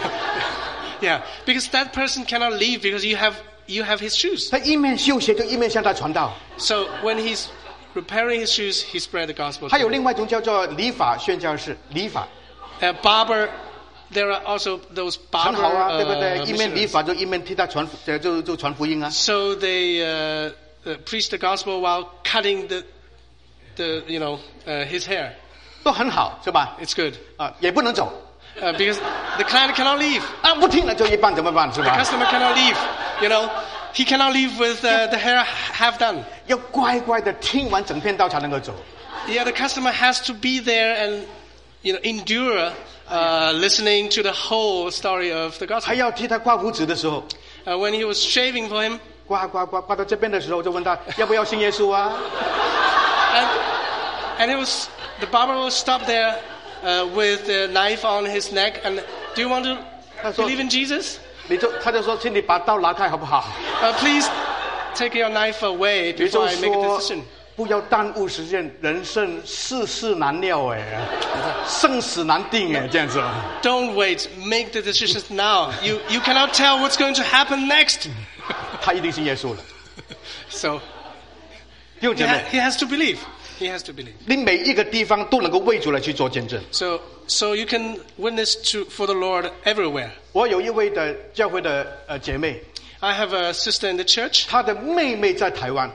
Yeah, because that person cannot leave because you have, you have his shoes. 他一面绣鞋就一面向他传道。 So when he's repairing his shoes, he spread the gospel. 还有 to them. 另外一种叫做理发宣教士，理发 Uh, barber, there are also those 很 barber 好啊，对不对？ uh, 一面理 missionaries. 发就一面替他传，呃就就传福音啊。 So they uh, uh, preach the gospel while cutting the, the you know, uh, his hair. 都很好，是吧？ It's good 啊，也不能走 uh, because the client cannot leave. 啊，不听了就一半怎么办？是 The 吧？ customer cannot leave. You know, he cannot leave with uh, the hair half done. 要乖乖的听完整篇道才能够走。 Yeah, the customer has to be there and you know endure uh, listening to the whole story of the 还 gospel. 要替他刮胡子的时候， Uh, when he was shaving for him, 刮刮刮刮到这边的时候，就问他要不要信耶稣啊？ and, and it was the barber will stop there uh, with the knife on his neck and do you want to That's all. believe in Jesus? 你就他就说，请你把刀拿开好不好？ Uh, please take your knife away 也 before 就 I make a 说 decision. 不要耽误时间，人生世事难料哎，生死难定哎，这样子。 Don't wait. Make the decisions now. You you cannot tell what's going to happen next. 他一定信耶稣了。 So 弟兄 he, 姐 ha- 妹， he has to believe. He has to believe. 你每一个地方都能够为主来去做见证。 So so you can witness to for the Lord everywhere. 我有一位的教会的呃姐妹， I have a sister in the church. 她的妹妹在台湾，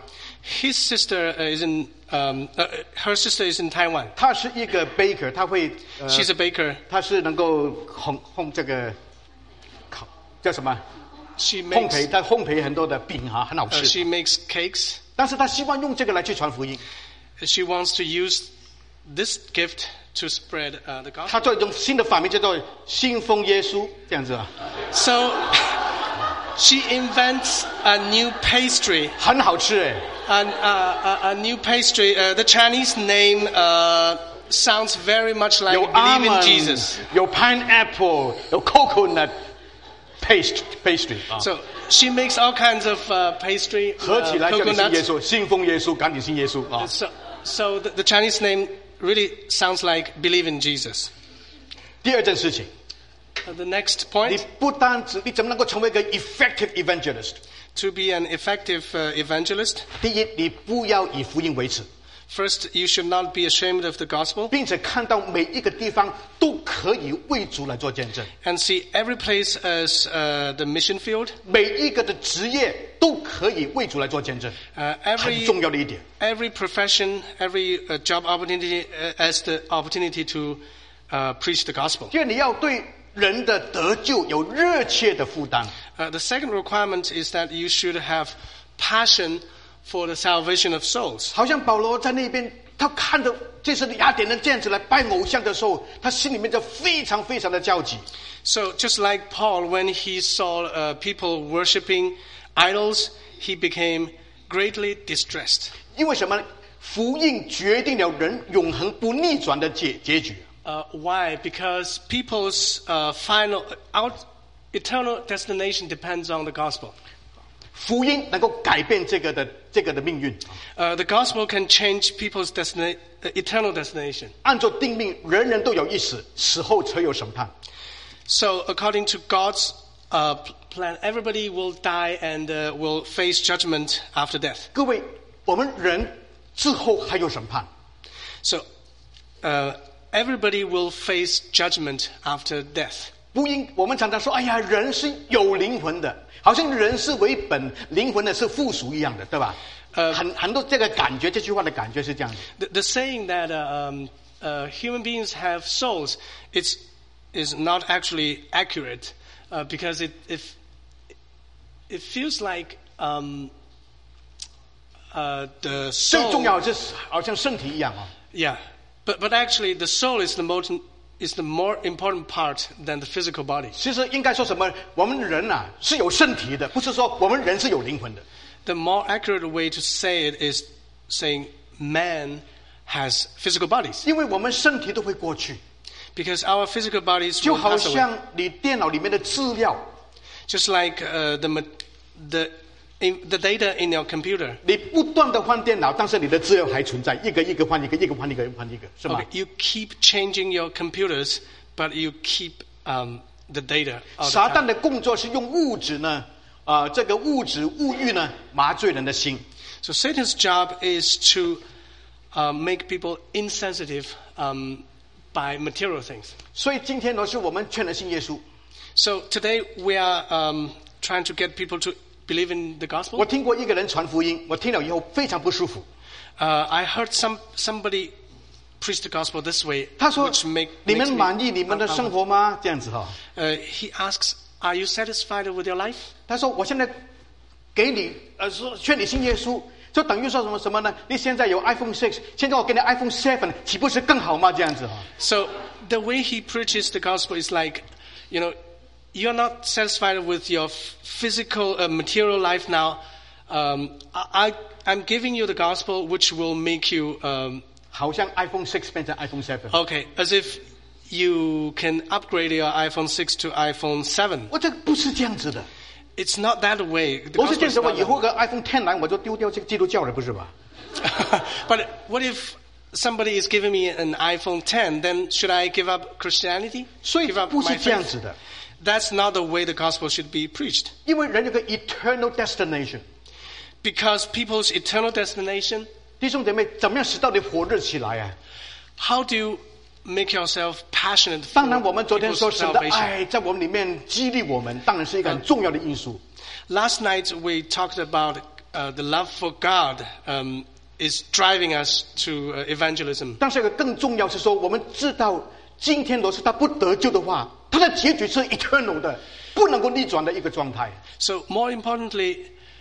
His sister uh, is in, um, uh, her sister is in Taiwan. 他是一个 baker， 他会呃 She's a baker. 他是能够烘烘这个烤叫什么 She 烘 makes 焙，他烘焙很多的饼哈，很好 uh, 吃。 she makes cakes. 但是他希望用这个来去传福音， She wants to use this gift to spread uh, the 他 gospel. 做一种新的法名叫做信奉耶稣这样子啊， So she invents a new pastry. 很好吃哎。 An, uh, a, a new pastry. Uh, the Chinese name uh, sounds very much like 有 believe in almond， Jesus. 有 pineapple， 有 coconut paste pastry 啊， So she makes all kinds of uh, pastry, 合 uh, 起来叫你信耶 coconuts. 稣，信奉耶稣，赶紧信耶稣啊。 So, so the, the Chinese name really sounds like believe in Jesus. 第二件事情， Uh, the next 你 point, 不单只你怎么能够成为一个 effective evangelist？ to be an effective uh, evangelist, 第一，你不要以福音为耻， first you should not be ashamed of the gospel 并且看到每一个地方都可以为主来做见证， and see every place as uh, the mission field, 每一个的职业都可以为主来做见证， uh, 很 every 重要的一点。 every profession, every uh, job opportunity uh, as the opportunity to uh, preach the gospel. 第二，你要对人的得救有热切的负担。 Uh, the second requirement is that you should have passion for the salvation of souls. 好像保罗在那边，他看着这些雅典人这样子来拜偶像的时候，他心里面就非常非常的焦急。 So just like Paul, when he saw uh, people worshipping idols, he became greatly distressed. 因为什么呢？福音决定了人永恒不逆转的结结局。 Uh, why? Because people's uh, final, out, eternal destination depends on the gospel. 福音能够改变这个的这个的命运。 Uh, the gospel can change people's destina- uh, eternal destination. 按照定命，人人都有一死，死后才有审判。 So according to God's uh, p- plan, everybody will die and uh, will face judgment after death. 各位，我们人之后还有审判。 So uh, everybody will face judgment after death. 不应，我们常常说，哎呀，人是有灵魂的，好像人是为本，灵魂呢是附属一样的，对吧？ 呃很很多这个感觉，这句话的感觉是这样的。 The, the saying that uh, um, uh, human beings have souls, it's is not actually accurate uh, because it if it feels like um, uh, the 最 soul. 重要的是好像身体一样啊。 Yeah, but but actually the soul is the most is the more important part than the physical body. 其实应该说什么？我们人啊是有身体的，不是说我们人是有灵魂的。 The more accurate way to say it is saying man has physical bodies 因为我们身体都会过去， because our physical bodies 就 will 好 pass away. 像你电脑里面的资料， Just like uh, the ma- the in, the data in your computer. 你不断的换电脑，但是你的资料还存在，一个一个换一个，一个换一个换一个，是吧 Okay, you keep changing your computers, but you keep um, the data. all the 撒旦 time. 的工作是用物质呢，啊、这个物质物欲呢麻醉人的心。 So Satan's job is to uh, make people insensitive um, by material things. 所以今天呢，是我们劝人信耶稣。 So today we are um, trying to get people to believe in the 我 gospel. 听过一个人传福音，我听了以后非常不舒服。 Uh, I heard some somebody preach the gospel this way, 他说 which：“ make 你 makes 们 me 满意你们的生活吗？”这样子哈。 Uh, he asks, "Are you satisfied with your life?" 他说：“我现在给你，呃，说劝你信耶稣，就等于说什么什么呢？你现在有 iPhone six， 现在我给你 iPhone seven， 岂不是更好吗？这样子哈。 So the way he preaches the gospel is like, you know, you're not satisfied with your f- physical, uh, material life now. Um, I, I, I'm giving you the gospel, which will make you, um, 好像 iPhone six 变成 iPhone seven。 okay, as if you can upgrade your iPhone six to iPhone seven. 我这个不是这样子的。 It's not that way. The 我是 gospel 这样 is 子，我 not 以 that 后个 iPhone ten 来，我就丢掉这个基督教了，不是吧？ But what if somebody is giving me an iPhone ten? Then should I give up Christianity? 所以 Give up 不是 my 这样 faith? 子的， That's not the way the gospel should be preached. 因为人有个 eternal destination。 Because people's eternal destination, 弟兄姐妹，怎么样使到你火热起来啊？ how do you make yourself passionate 当然，我 for 们昨天 people's 说神的 salvation? 爱在我们里面激励我们，当然是一个很重要的因素。 Last night we talked about uh, the love for God um, is driving us to uh, evangelism. 但是有个更重要是说，我们知道今天若是他不得救的话，他的结局是 eternal 的，不能够逆转的一个状态。 So more importantly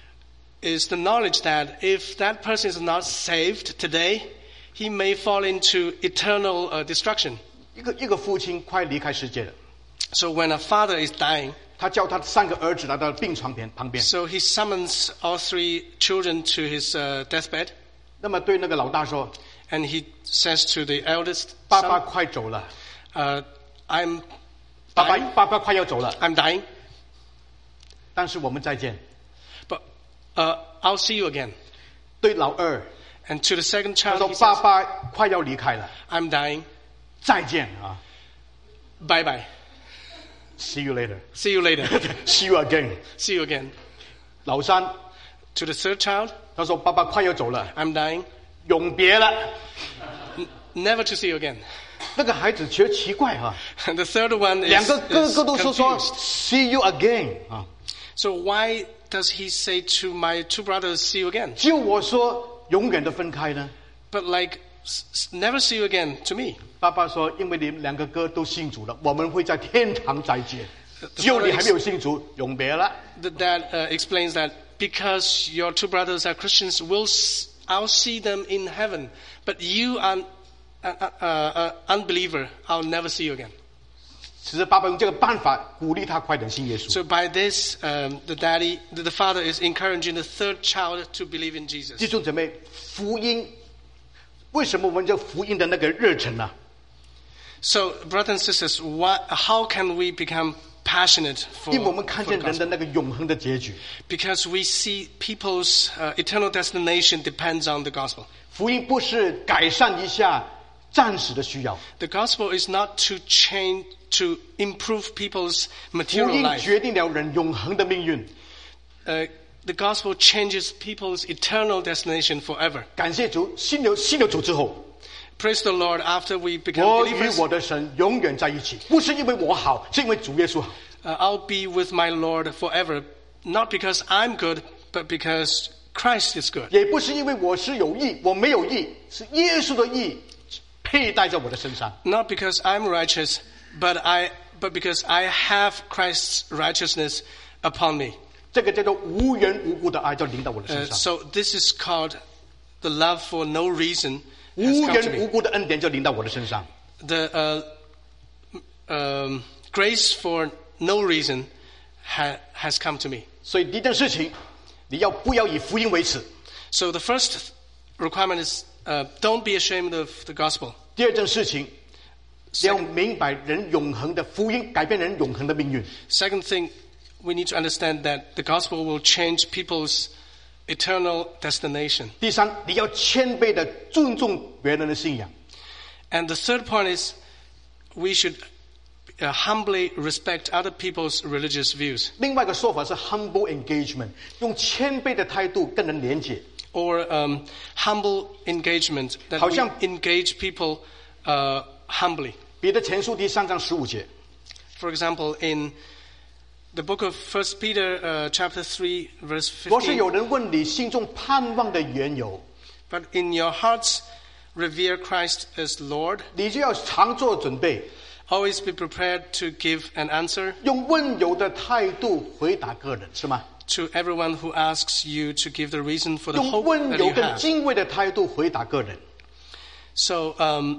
is the knowledge that if that person is not saved today, he may fall into eternal uh, destruction. 一个一个父亲快离开世界了， So when a father is dying, 他叫他三个儿子来到病床边旁边。 so he summons all three children to his uh, deathbed, 那么对那个老大说 and he says to the eldest 爸爸 son, 快走了， uh, I'm 爸爸 dying, 爸爸快要走了， I'm dying, 但是我们再见。 but uh, I'll see you again. 对老二 And to the second 他 child, 说 he 爸 says, 爸快要离开了， I'm dying, 再见啊 bye bye, ，see you later，see see you later, you again。 see you again. 老三 To the third child, 他说爸爸快要走了， I'm dying, 永别了。 n- never to see you again. 那个孩子觉得奇怪哈、啊， And the third one 两 is, 个哥 is 哥都是说 confused. see you again 啊， So why does he say to my two brothers, see you again? 只有我说永远的分开呢。 But like, s- s- never see you again to me. 爸爸说，因为你们两个哥都信主了，我们会在天堂再见。 The 只有 father 你还没有信主，永别了。 The dad uh, explains that because your two brothers are Christians, we'll s- I'll see them in heaven. But you are an uh, uh, uh, unbeliever. I'll never see you again. 其实爸爸用这个办法鼓励他快点信耶稣。 So by this, um, the daddy, the, the father is encouraging the third child to believe in Jesus. 弟兄姊妹，福音为什么我们叫福音的那个热忱呢、 So, brothers and sisters, what, how can we become passionate for, 因为我们看 for 见 the 人的 gospel? 那个永恒的结局。 Because we see people's uh, eternal destination depends on the gospel. 福音不是改善一下暂时的需要， The gospel is not to change, to improve people's 福 material 音 life. 决定了人永恒的命运。 Uh, the gospel changes people's eternal destination forever. 感谢主，信了信了主之后， Praise the Lord, after we become 我与 believers, 我的神永远在一起，不是因为我好，是因为主耶稣好。 uh, I'll be with my Lord forever, not because I'm good, but because Christ is good. 也不是因为我是有义，我没有义，是耶稣的义佩戴在我的身上。 Not because I'm righteous, but I, but because I have Christ's righteousness upon me. 这个叫做无缘无故的爱，就临到我的 Uh, 身上。 so this is called the love for no reason has 无 come to 缘无 me. 故的恩典就临到我的身上。 The uh, um, grace for no reason ha- has come to me. 所以第一件事情，你要不要以福音为耻？ So the first requirement is uh, don't be ashamed of the gospel. 第二件事情，你要 Second, 明白人永恒的福音改变人永恒的命运。 second thing, we need to understand that the gospel will change people's eternal destination. 第三，你要谦卑的尊重别人的信仰。 And the third point is we should uh, humbly respect other people's religious views. 另外一个说法是 humble engagement，用谦卑的态度跟人连接。 Or um, humble engagement, that 好 we 像- engage people uh, humbly. 彼得前书第三章十五节， For example, in the book of First Peter, uh, chapter three, verse 若是 fifteen. 有人问你心中盼望的缘由， But in your hearts, revere Christ as Lord. 你就要常做准备， Always be prepared to give an answer 用温柔的态度回答个人，是吗？ to everyone who asks you to give the reason for the 用 hope 温 that 柔 you 跟 have. 敬畏的态度回答个人。 So um,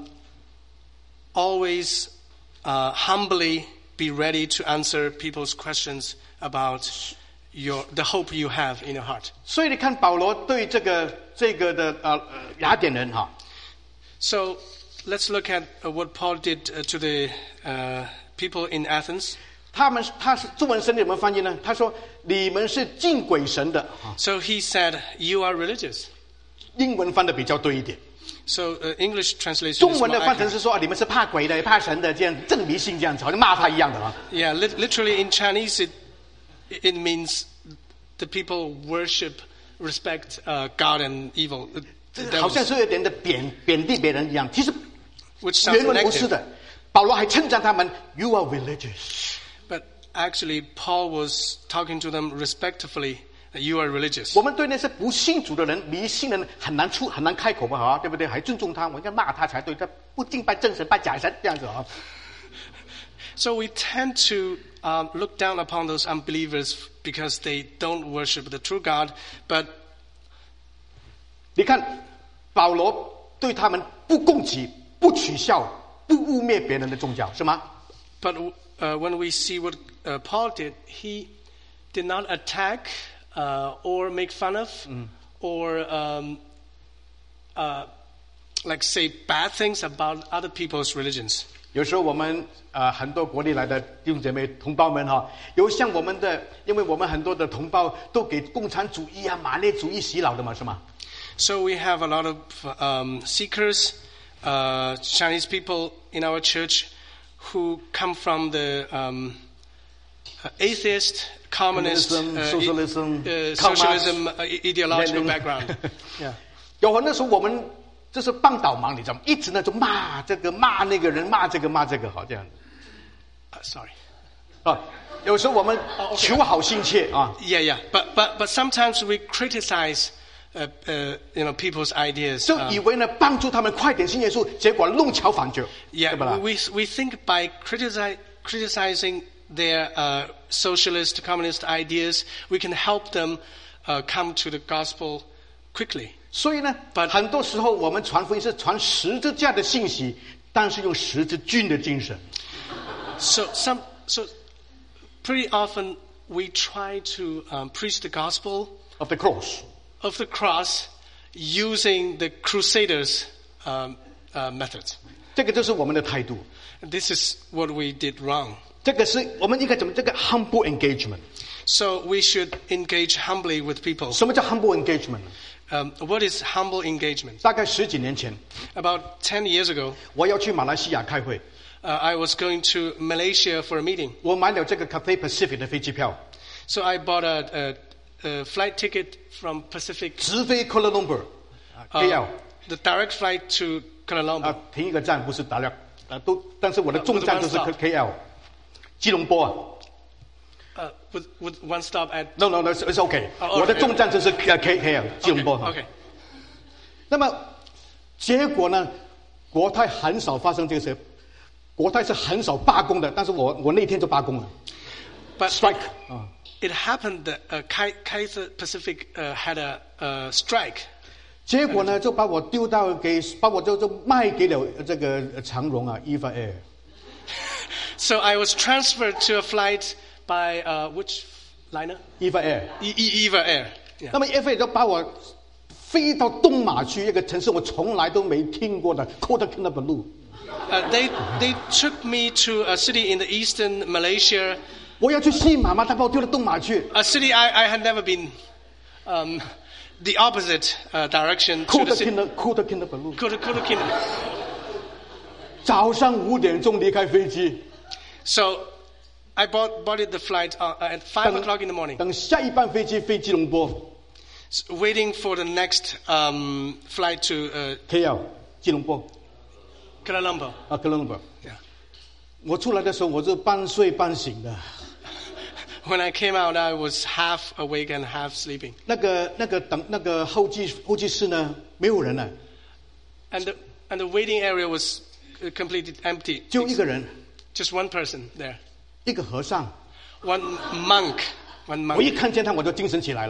always uh, humbly be ready to answer people's questions about your the hope you have in your heart. 所以你看保罗对这个这个的呃呃雅典人哈， So let's look at uh, what Paul did uh, to the uh, people in Athens. 他们他是中文圣经有没有翻译呢？他说你们是敬鬼神的啊， So he said, "You are religious." 英文翻的比较对一点， So uh, English translation 中 is 文 more 的翻成 accurate. 是说啊你们是怕鬼的、怕神的，这样正迷信这样子，好像骂他一样的啊。 Yeah, lit- literally in Chinese, it it means the people worship, respect uh, God and evil, uh, the 好像 devils, 是有点的贬贬低别人一样，其实 which sounds 原文不是 negative. 的。保罗还称赞他们 ，You are religious。 But actually, Paul was talking to them respectfully, You are religious. 我们对那些不信主的人、迷信的人很难出、很难开口吧？啊，对不对？还尊重他，我应该骂他才对。他不敬拜正神、拜假神这样子啊。 So we tend to um, look down upon those unbelievers because they don't worship the true God. But 你看，保罗对他们不攻击、不取笑、不污蔑别人的宗教，是吗？ but uh, when we see what uh, Paul did, he did not attack uh, or make fun of mm. or um, uh, like say bad things about other people's religions. 有时候我们呃很多国内来的弟兄姐妹同胞们哈，有像我们的，因为我们很多的同胞都给共产主义啊、马列主义洗脑的嘛，是吗？ So we have a lot of um, seekers, uh, Chinese people in our church who come from the um, uh, atheist, communist, Communism, uh, socialism, uh, socialism uh, ideological background. Yeah. 有很多时候我们就是帮倒忙，你知道吗？一直呢就骂这个骂那个人，骂这个骂这个，好这样子。 Uh, sorry. 啊，有时候我们求好心切啊。 Yeah, yeah. But but but sometimes we criticize, uh, uh, you know, people's ideas. 就以为呢帮助他们快点信耶稣，结果弄巧反拙， Yeah, 对吧啦？ we we think by criticize, criticizing their uh, socialist, communist ideas, we can help them uh, come to the gospel quickly. 所以呢， But- 很多时候我们传福音是传十字架的信息，但是用十字军的精神。 So some so pretty often we try to um, preach the gospel Of the cross， of the cross using the Crusaders' um, uh, methods. 这个就是我们的态度。 This is what we did wrong. 这个是我们应该怎么？这个 humble engagement。 So we should engage humbly with people. 什么叫 humble engagement 呢？ Um, what is humble engagement? 大概十几年前， About ten years ago, 我要去马来西亚开会， uh, I was going to Malaysia for a meeting. 我买了这个 Cathay Pacific 的飞机票， So I bought a, a, a flight ticket from Pacific, 直飞 Kuala Lumpur，啊 uh, K L， the direct flight to Kuala Lumpur. 啊，停一个站不是打了，啊都，但是我的终站就是 Uh, with one K L，吉隆坡啊。 Uh, with, with one stop at... No no no it's okay， Oh, 我的 okay. 终站就是 K K L 吉隆 Okay, 坡哈。 okay. 那么结果呢？国泰很少发生这个事，国泰是很少罢工的，但是我我那天就罢工了 But ，strike 啊。 it happened that uh, Kai, Kaiser Pacific uh, had a, a strike. 结果呢，就把我丢到给，把我就就卖给了这个长荣啊 ，Eva Air。 So I was transferred to a flight by uh, which liner? Eva Air， E- E- Eva Air. Yeah. 那么 Eva Air 就把我飞到东马去一个城市，我从来都没听过的 Kota Kinabalu。 Uh, they they took me to a city in the eastern Malaysia, 我要去西马嘛，他把我丢到东马去 a city I, I had never been. Um, the opposite uh, direction to the ，Kota city. Kina Kota Kinabalu。 Kota- Kota Kinabalu. 早上五点钟离开飞机， So I bought, boarded the flight uh, at five o'clock in the morning, 等下一班飞机飞吉隆坡 s- waiting for the next um, flight to uh, K L 吉隆坡 Kuala Lumpur. 啊，哥伦布。 Yeah. 我出来的时候，我是半睡半醒的。 When I came out, I was half awake and half sleeping. 那个那个等那个候机候机室呢，没有人了， And the, and the waiting area was uh, completely empty. 就一个人， Just one person there. 一个和尚。 One monk. One 我一 monk. 看见他，我就精神起来了。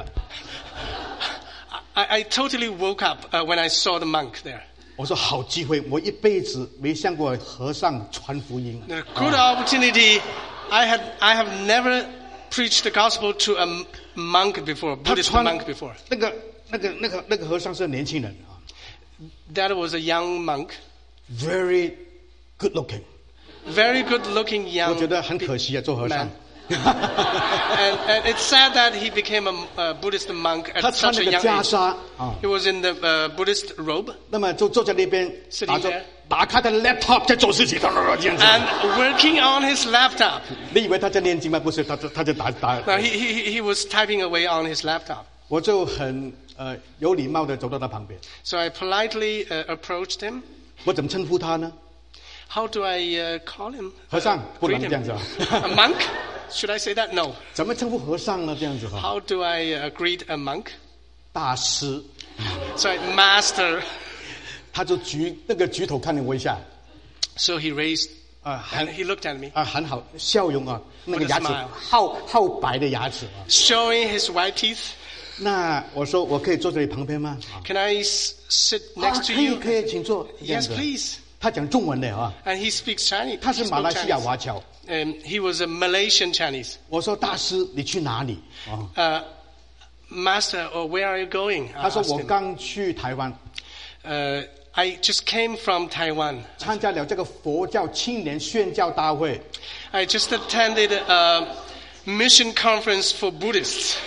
I, I totally woke up uh, when I saw the monk there. 我说好机会，我一辈子没向过和尚传福音。 The good opportunity. I had I have never preached the gospel to a m- monk before, 他 Buddhist 穿 monk before. 那个那个那个那个和尚是年轻人啊 That was a young monk, ，very good looking。 very good-looking 我 young 觉得很可惜啊，做和尚 man.。and, and it's sad that he became a uh, Buddhist monk 他 at 穿 such 那 a 个 young 袈 age. 裟啊， He was in the uh, Buddhist robe 那么就坐在那边， Sitting 打着 there 打开他的 laptop 在做事情，这样子。 and working on his laptop. 你以为他在念经吗？不是，他他就打打。 Now he, he, he was typing away on his laptop. 我就很呃有礼貌的走到他旁边， So I politely uh, approached him. 我怎么称呼他呢？ How do I uh, call him? 和尚 Uh, 不能 greet 这样子 him. 啊。 A monk? Should I say that? No. 怎么称呼和尚呢？这样子哈， How do I uh, greet a monk? 大师， So master. 他就举那个举头看了我一下， So he raised 啊， and 很 he looked at me, 啊很好，笑容啊，那个 With a 牙齿 smile. 好好白的牙齿啊。 showing his white teeth. 那我说我可以坐这里旁边吗？啊 Can I s- sit 啊 next to 可以 you? 可以，请坐。这样 Yes, 子 please. 他讲中文的啊， And he speaks Chinese. 他 He 是马 spoke 来西亚 Chinese. 华侨。 Um, he was a Malaysian Chinese. 我说大师，你去哪里？啊， Uh, Master, or where are you going? I 他说 asked 我 him. 刚去台湾 Uh, I just came from Taiwan. 参加了这个佛教青年宣教大会， I just attended a mission conference for Buddhists.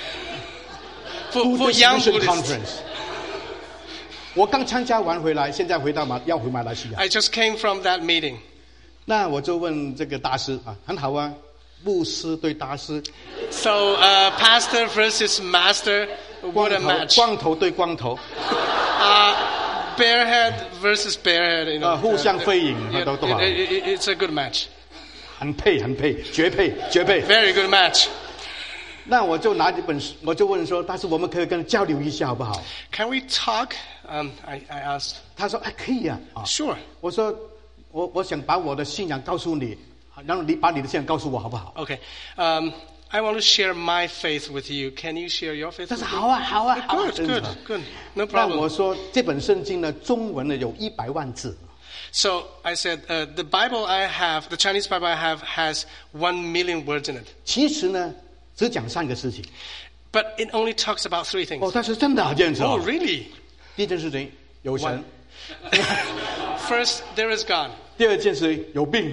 For, for Buddhist young Mission Buddhists. Conference。我刚参加完回来，现在回到马要回马来西亚。 I just came from that meeting. 那我就问这个大师啊，很好啊，牧师对大师， So, uh, pastor versus master, 光 what a 头 match. 光头对光头， Uh, barehead versus barehead, you know. 啊，互相 uh, 辉映， yeah, 都都好， it- it- it- it's a good match. 很配很配，绝配绝配。 Very good match. 那我就拿几本书，我就问说，大师我们可以跟交流一下好不好？ Can we talk? Um, I, I asked. 他说哎可以啊，啊， Sure. 我说我我想把我的信仰告诉你，然后你把你的信仰告诉我好不好？ Okay. Um, I want to share my faith with you. Can you share your faith 他 with 说 me? 好啊好啊好啊 Good, 真的 good, good. No 那我 problem. 说这本圣经呢，中文呢有一百万字， So I said, uh, the Bible I have, the Chinese Bible I have, has one million words in it. 其实呢只讲三个事情。 But it only talks about three things. 哦，他是真的啊这样子 Oh, 哦。 really? 第一件事情有神 One.，First, there is God. 第二件事有病，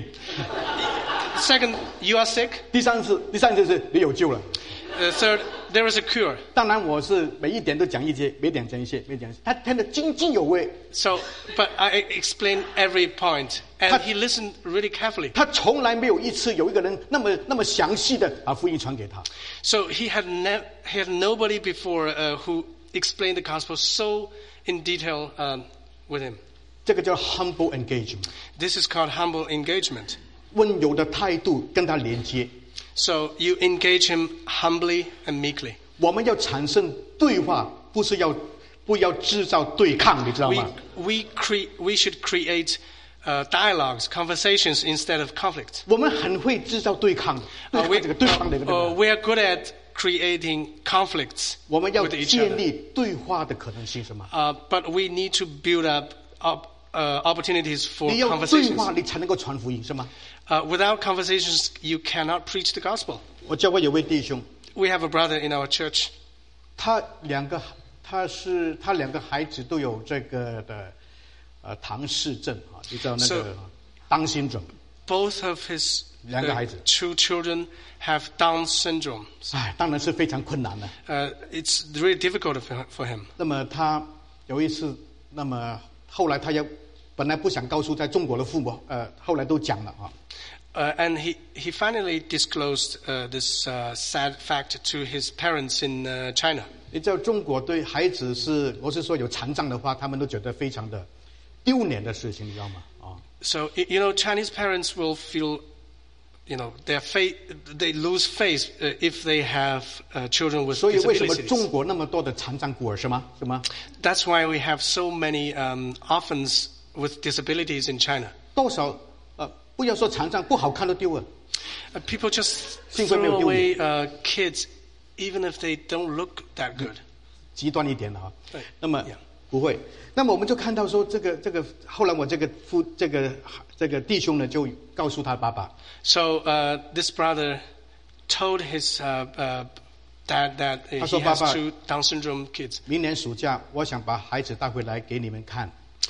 Second, you are sick. 第三次第三件事你有救了。 Uh, third, there is a cure. 当然我是每一点都讲一些，每点讲一些，每点他听得津津有味， So, but I explained every point, and Cut. he listened really carefully. 他从来没有一次有一个人那么那么详细的把福音传给他。 So he had ne- he had nobody before uh, who explained the gospel so in detail um, with him. 这个叫 humble engagement， This is called humble engagement. 温柔的态度跟他连接。 So you engage him humbly and meekly. 我们要产生对话，不是要不要制造对抗，你知道 We 吗？ we cre- we should create uh, dialogues, conversations instead of conflict. 我们很会制造对抗的， Uh, 对 we, 抗这个对方的这 uh, 个。 we are good at creating conflicts 我们要 with each 建 other. 立对话的可能性，是吗？ Uh, but we need to build up op- uh, opportunities for 你要对 conversations. 话，你才能够传福音，是吗？ Uh, without conversations, you cannot preach the gospel. 我教会有位弟兄， We have a brother in our church. 他两个，他是他两个孩子都有这个的呃唐氏症啊，你知道那个 So- 当心症。 Both of his 两个孩子。 uh, two children have Down syndrome. 哎，当然是非常困难的。 Uh, it's really difficult for, for him. 那么他有一次，那么后来他要本来不想告诉在中国的父母，呃，后来都讲了啊。 Uh, and he, he finally disclosed uh, this uh, sad fact to his parents in uh, China. 你知道中国对孩子是，我是说有残障的话，他们都觉得非常的丢脸的事情，你知道吗？啊， So, y- you know, Chinese parents will feel, you know, their faith, they lose faith uh, if they have uh, children with 所以为什么 disabilities. 中国那么多的残障孤儿是吗？是吗？ That's why we have so many um, orphans with disabilities in China. 多少呃，不要说残障，不好看都丢了。 Uh, people just 幸亏没有 throw 丢 away uh, kids even if they don't look that good. 极端一点的哈对。 那么 Yeah. 不会，那么我们就看到说，这个这个后来我这个父这个这个弟兄呢，就告诉他爸爸， So uh, this brother told his uh, uh, dad that uh, 他说， he has 爸爸， two Down syndrome kids. 明年暑假我想把孩子带回来给你们看。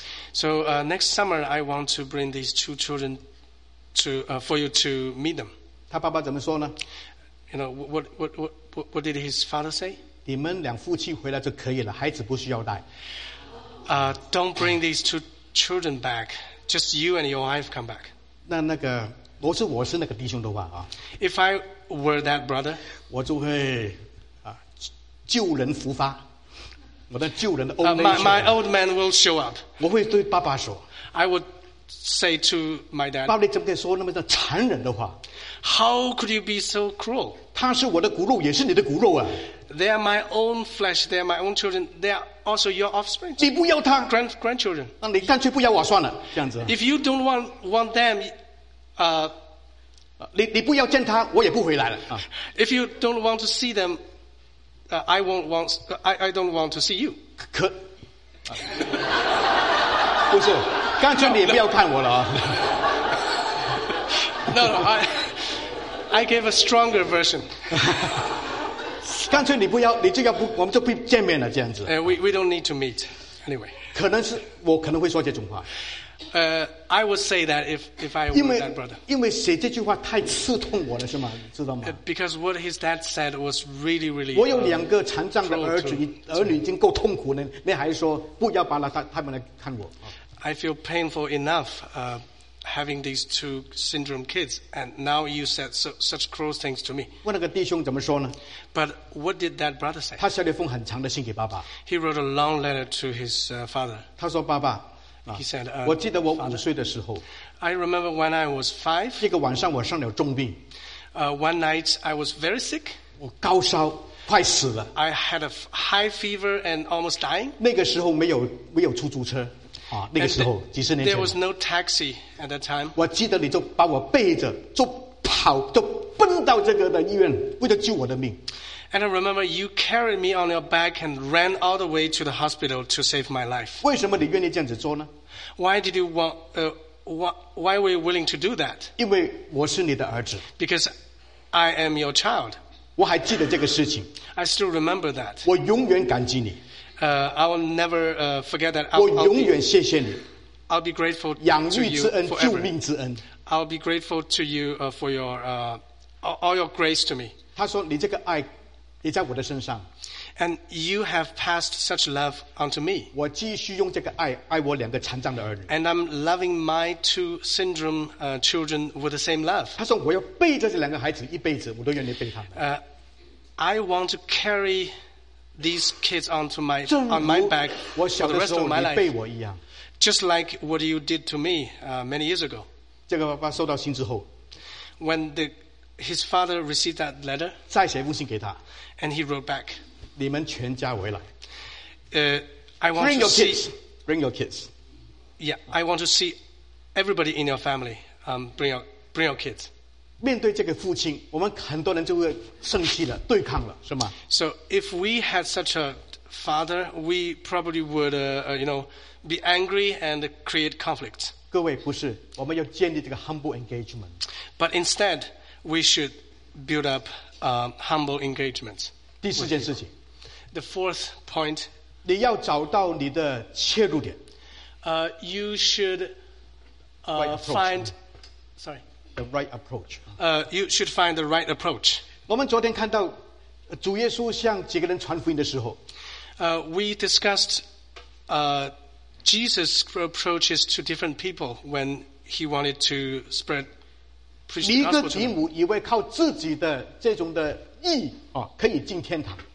So uh, next summer I want to bring these two children to uh, for you to meet them. 他爸爸怎么说呢？ You know what what what what, what did his father say? 你们两夫妻回来就可以了，孩子不需要带。 Uh, don't bring these two children back. Just you and your wife come back. 那那个我是我是那个弟兄的话啊， If I were that brother, 我就会啊救人复发，我的救人的 uh, old my, my nature， old man will show up. 我会对爸爸说， I would say to my dad, 爸爸你怎么可以说那么的残忍的话？ How could you be so cruel? 他是我的骨肉，也是你的骨肉啊！ They are my own flesh. They are my own children. They are also your offspring. 你不要他， Grand, grandchildren. 那你干脆不要我算了，这样子。 If you don't want, want them, uh, 你你不要见他，我也不回来了啊！ if you don't want to see them, uh, I won't want, I, I don't want to see you. 可，啊不是，干脆你也不要看我了啊！ No, no, I, I gave a stronger version. 干脆你不要，你就要不，我们就不见面了，这样子。 Uh, we, we don't need to meet. Anyway. 可能是我可能会说这种话， Uh, I would say that if, if I 因 were 为 that brother. 因为写这句话太刺痛我了，是吗？你知道吗 Uh,？because what his dad said was really, really. 我有 uh, 两个残障的 cruel 儿 to- 子，儿女已经够痛苦了，你还说不要把他他他们来看我？ I feel painful enough uh, having these two syndrome kids, and now you said so, such cruel things to me. 问那个弟兄怎么说呢？ But what did that brother say? 他写了一封很长的信给爸爸， He wrote a long letter to his uh, father. 他说：“爸爸，啊 He said, uh, 我记得我五岁的时候， I remember when I was five, 一个晚上我生了重病， uh, one night I was very sick. 我高烧快死了。 I had a f- high fever and almost dying. 那个时候没有没有出租车啊，那个 And 时候 th- 几十年 there 前 was，no taxi at that time. 我记得你就把我背着，就跑，就奔到这个的医院，为了救我的命。 And I remember you carried me on your back and ran all the way to the hospital to save my life. 为什么你愿意这样子做呢？ Why did you want? Uh, wh- why were you willing to do that? 因为我是你的儿子， Because I am your child. 我还记得这个事情， I still remember that. 我永远感激你， Uh, I will never uh, forget that. I'll, 我 I'll, 永 be, 远谢谢你， I'll be grateful 养 to 育 you 之恩、救 forever. 命之恩。 I'll be grateful to you uh, for your uh, all all your grace to me. 他说：“你这个爱也在我的身上， And you have passed such love onto me. 我继续用这个爱爱我两个残障的儿女。 And I'm loving my two syndrome uh, children with the same love. 他说：“我要背着这两个孩子一辈子，我都愿意背他们。 Uh, I want to carry these kids onto my 正 on my 如 back 我 for 小 the 的时 rest 候 of my 你 life, 背我一样。” just like what you did to me uh, many years ago. 这个爸爸收到信之后， When the, his father received that letter, 再写封信给他， and he wrote back, 你们全家回来 uh, "I want ，Bring to your see, kids, bring your kids。 yeah, I want to see everybody in your family. Um, bring your bring your kids." 面对这个父亲，我们很多人就会生气了，对抗了，是吗？ So if we had such a father, we probably would, uh, uh, you know, be angry and create conflict. 各位不是，我们要建立这个 humble engagement。 But instead, we should build up um, humble engagements. 第四件事情， The fourth point, 你要找到你的切入点 uh, you should uh, Right approach. find, sorry, ，the right approach。 uh, you should find the right approach. 我们昨天看到呃主耶稣向几个人传福音的时候， Uh, we discussed uh, Jesus' approaches to different people when he wanted to spread, preach the 尼哥 gospel to 底 them. 母以为靠自己的这种的义啊，可以进天堂。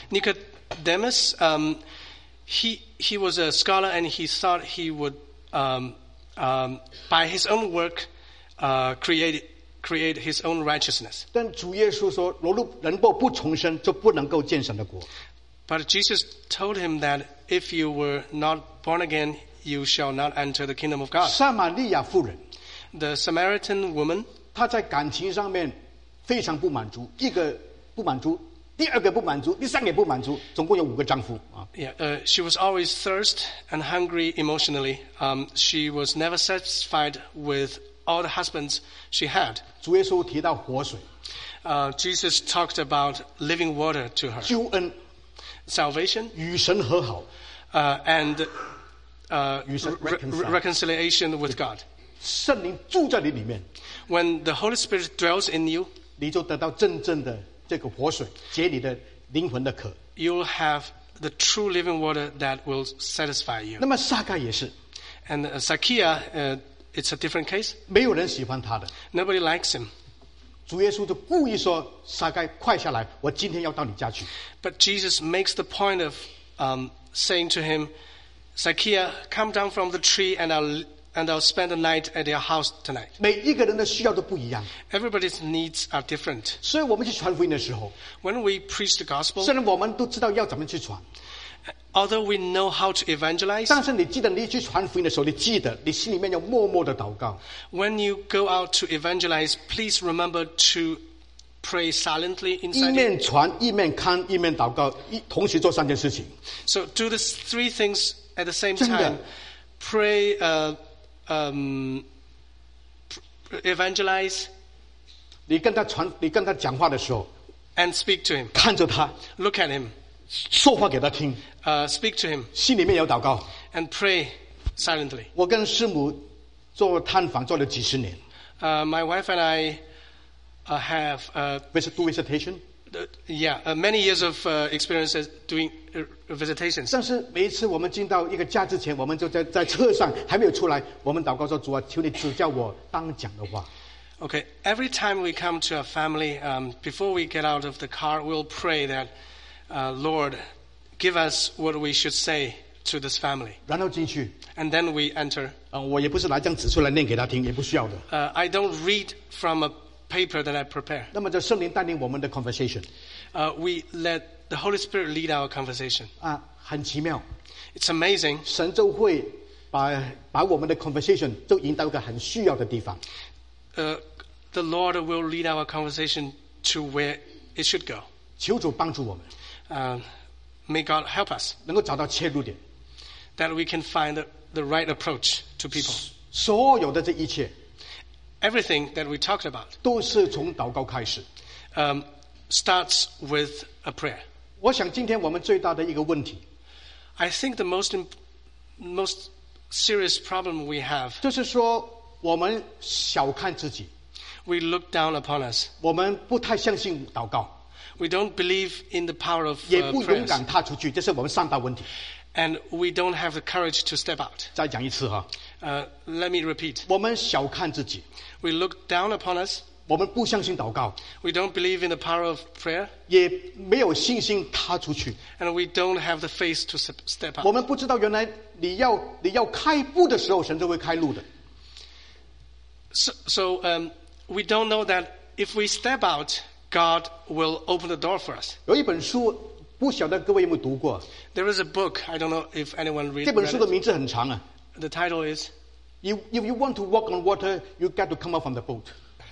Nicodemus, um, he he was a scholar and he thought he would, um, um, by his own work, uh, create create his own righteousness. 但主耶稣说，若路人若不重生，就不能够见神的国。 But Jesus told him that if you were not born again, you shall not enter the kingdom of God. 撒玛利亚妇人， The Samaritan woman, 她在感情上面非常不满足，一个不满足，第二个不满足，第三个也不满足，总共有五个丈夫啊。 yeah, uh, she was always thirst and hungry emotionally. Um, she was never satisfied with all the husbands she had. 主耶稣提到活水、 Uh, Jesus talked about living water to her, 救恩、 salvation, 与神和好、 uh, and uh, You said re- reconcile. re- reconciliation with God. 圣灵住在你里面， When the Holy Spirit dwells in you, 你就得到真正的这个活水，解你的灵魂的渴。 you'll have the true living water that will satisfy you. 那么撒该也是， And uh, Zacchaeus, uh, it's a different case. 没有人喜欢他的。 Nobody likes him. 主耶稣就故意说：“撒该，快下来，我今天要到你家去。 But Jesus makes the point of um, saying to him, Zacchaeus, come down from the tree and I'll and I'll spend the night at their house tonight. 每一个人的需要都不一样， Everybody's needs are different. 所以我们去传福音的时候， When we preach the gospel, 虽然我们都知道要怎么去传， although we know how to evangelize, 但是你记得你去传福音的时候，你记得你心里面要默默的祷告。 when you go out to evangelize, please remember to pray silently 一 inside you. 面传，一面看，一面祷告，一同时做三件事情。 So do the three things at the same 真的。 time. Pray, uh, um, pr- evangelize, 你跟他传，你跟他讲话的时候， and speak to him. 看着他， Look at him. 说话给他听， Uh, speak to him 心里面有祷告。 and pray silently. 我跟师母做探访做了几十年 Uh, my wife and I uh, have, uh, ，visit do visitation。 uh, yeah, uh, many years of uh, experiences doing uh, visitations. 但是每一次我们进到一个家之前，我们就在在车上还没有出来，我们祷告说：“主啊，求你指教我当讲的话。” Okay, every time we come to a family, um, before we get out of the car, we'll pray that, uh, Lord, give us what we should say to this family. 然后进去， And then we enter. 啊、我也不是拿张纸出来念给他听，也不需要的。 Uh, I don't read from a paper that I prepare. 那么就圣灵带领我们的 conversation Uh, we let the Holy Spirit lead our conversation. 啊，很奇妙， It's amazing. 神就会把把我们的 conversation 就引到一个很需要的地方。 Uh, the Lord will lead our conversation to where it should go. 求主帮助我们， Uh, may God help us 能够找到切入点。 that we can find the, the right approach to people. 所有的这一切 Everything that we talked about 都是从祷告开始。 um, starts with a prayer. 我想今天我们最大的一个问题， I think the most imp- most serious problem we have, 就是说我们小看自己， we look down upon us. 我们不太相信祷告， We don't believe in the power of 也 uh, 不勇 prayers, 敢踏出去，这是我们三大问题。 and we don't have the courage to step out. 再讲一次哈， Uh, let me repeat. 我们小看自己， We look down upon us. 我们不相信祷告， We don't believe in the power of prayer, 也没有信心踏出去。 and we don't have the faith to step- step 我 out. 们不知道原来你要你要开步的时候，神就会开路的。 So, so um, we don't know that if we step out, God will open the door for us. 有一本书，不晓得各位有没有读过？ There is a book. I don't know if anyone read, 这本 read 书的 it. 名字很长啊。 The title is You, if you want to walk on water, you got to come out from the boat.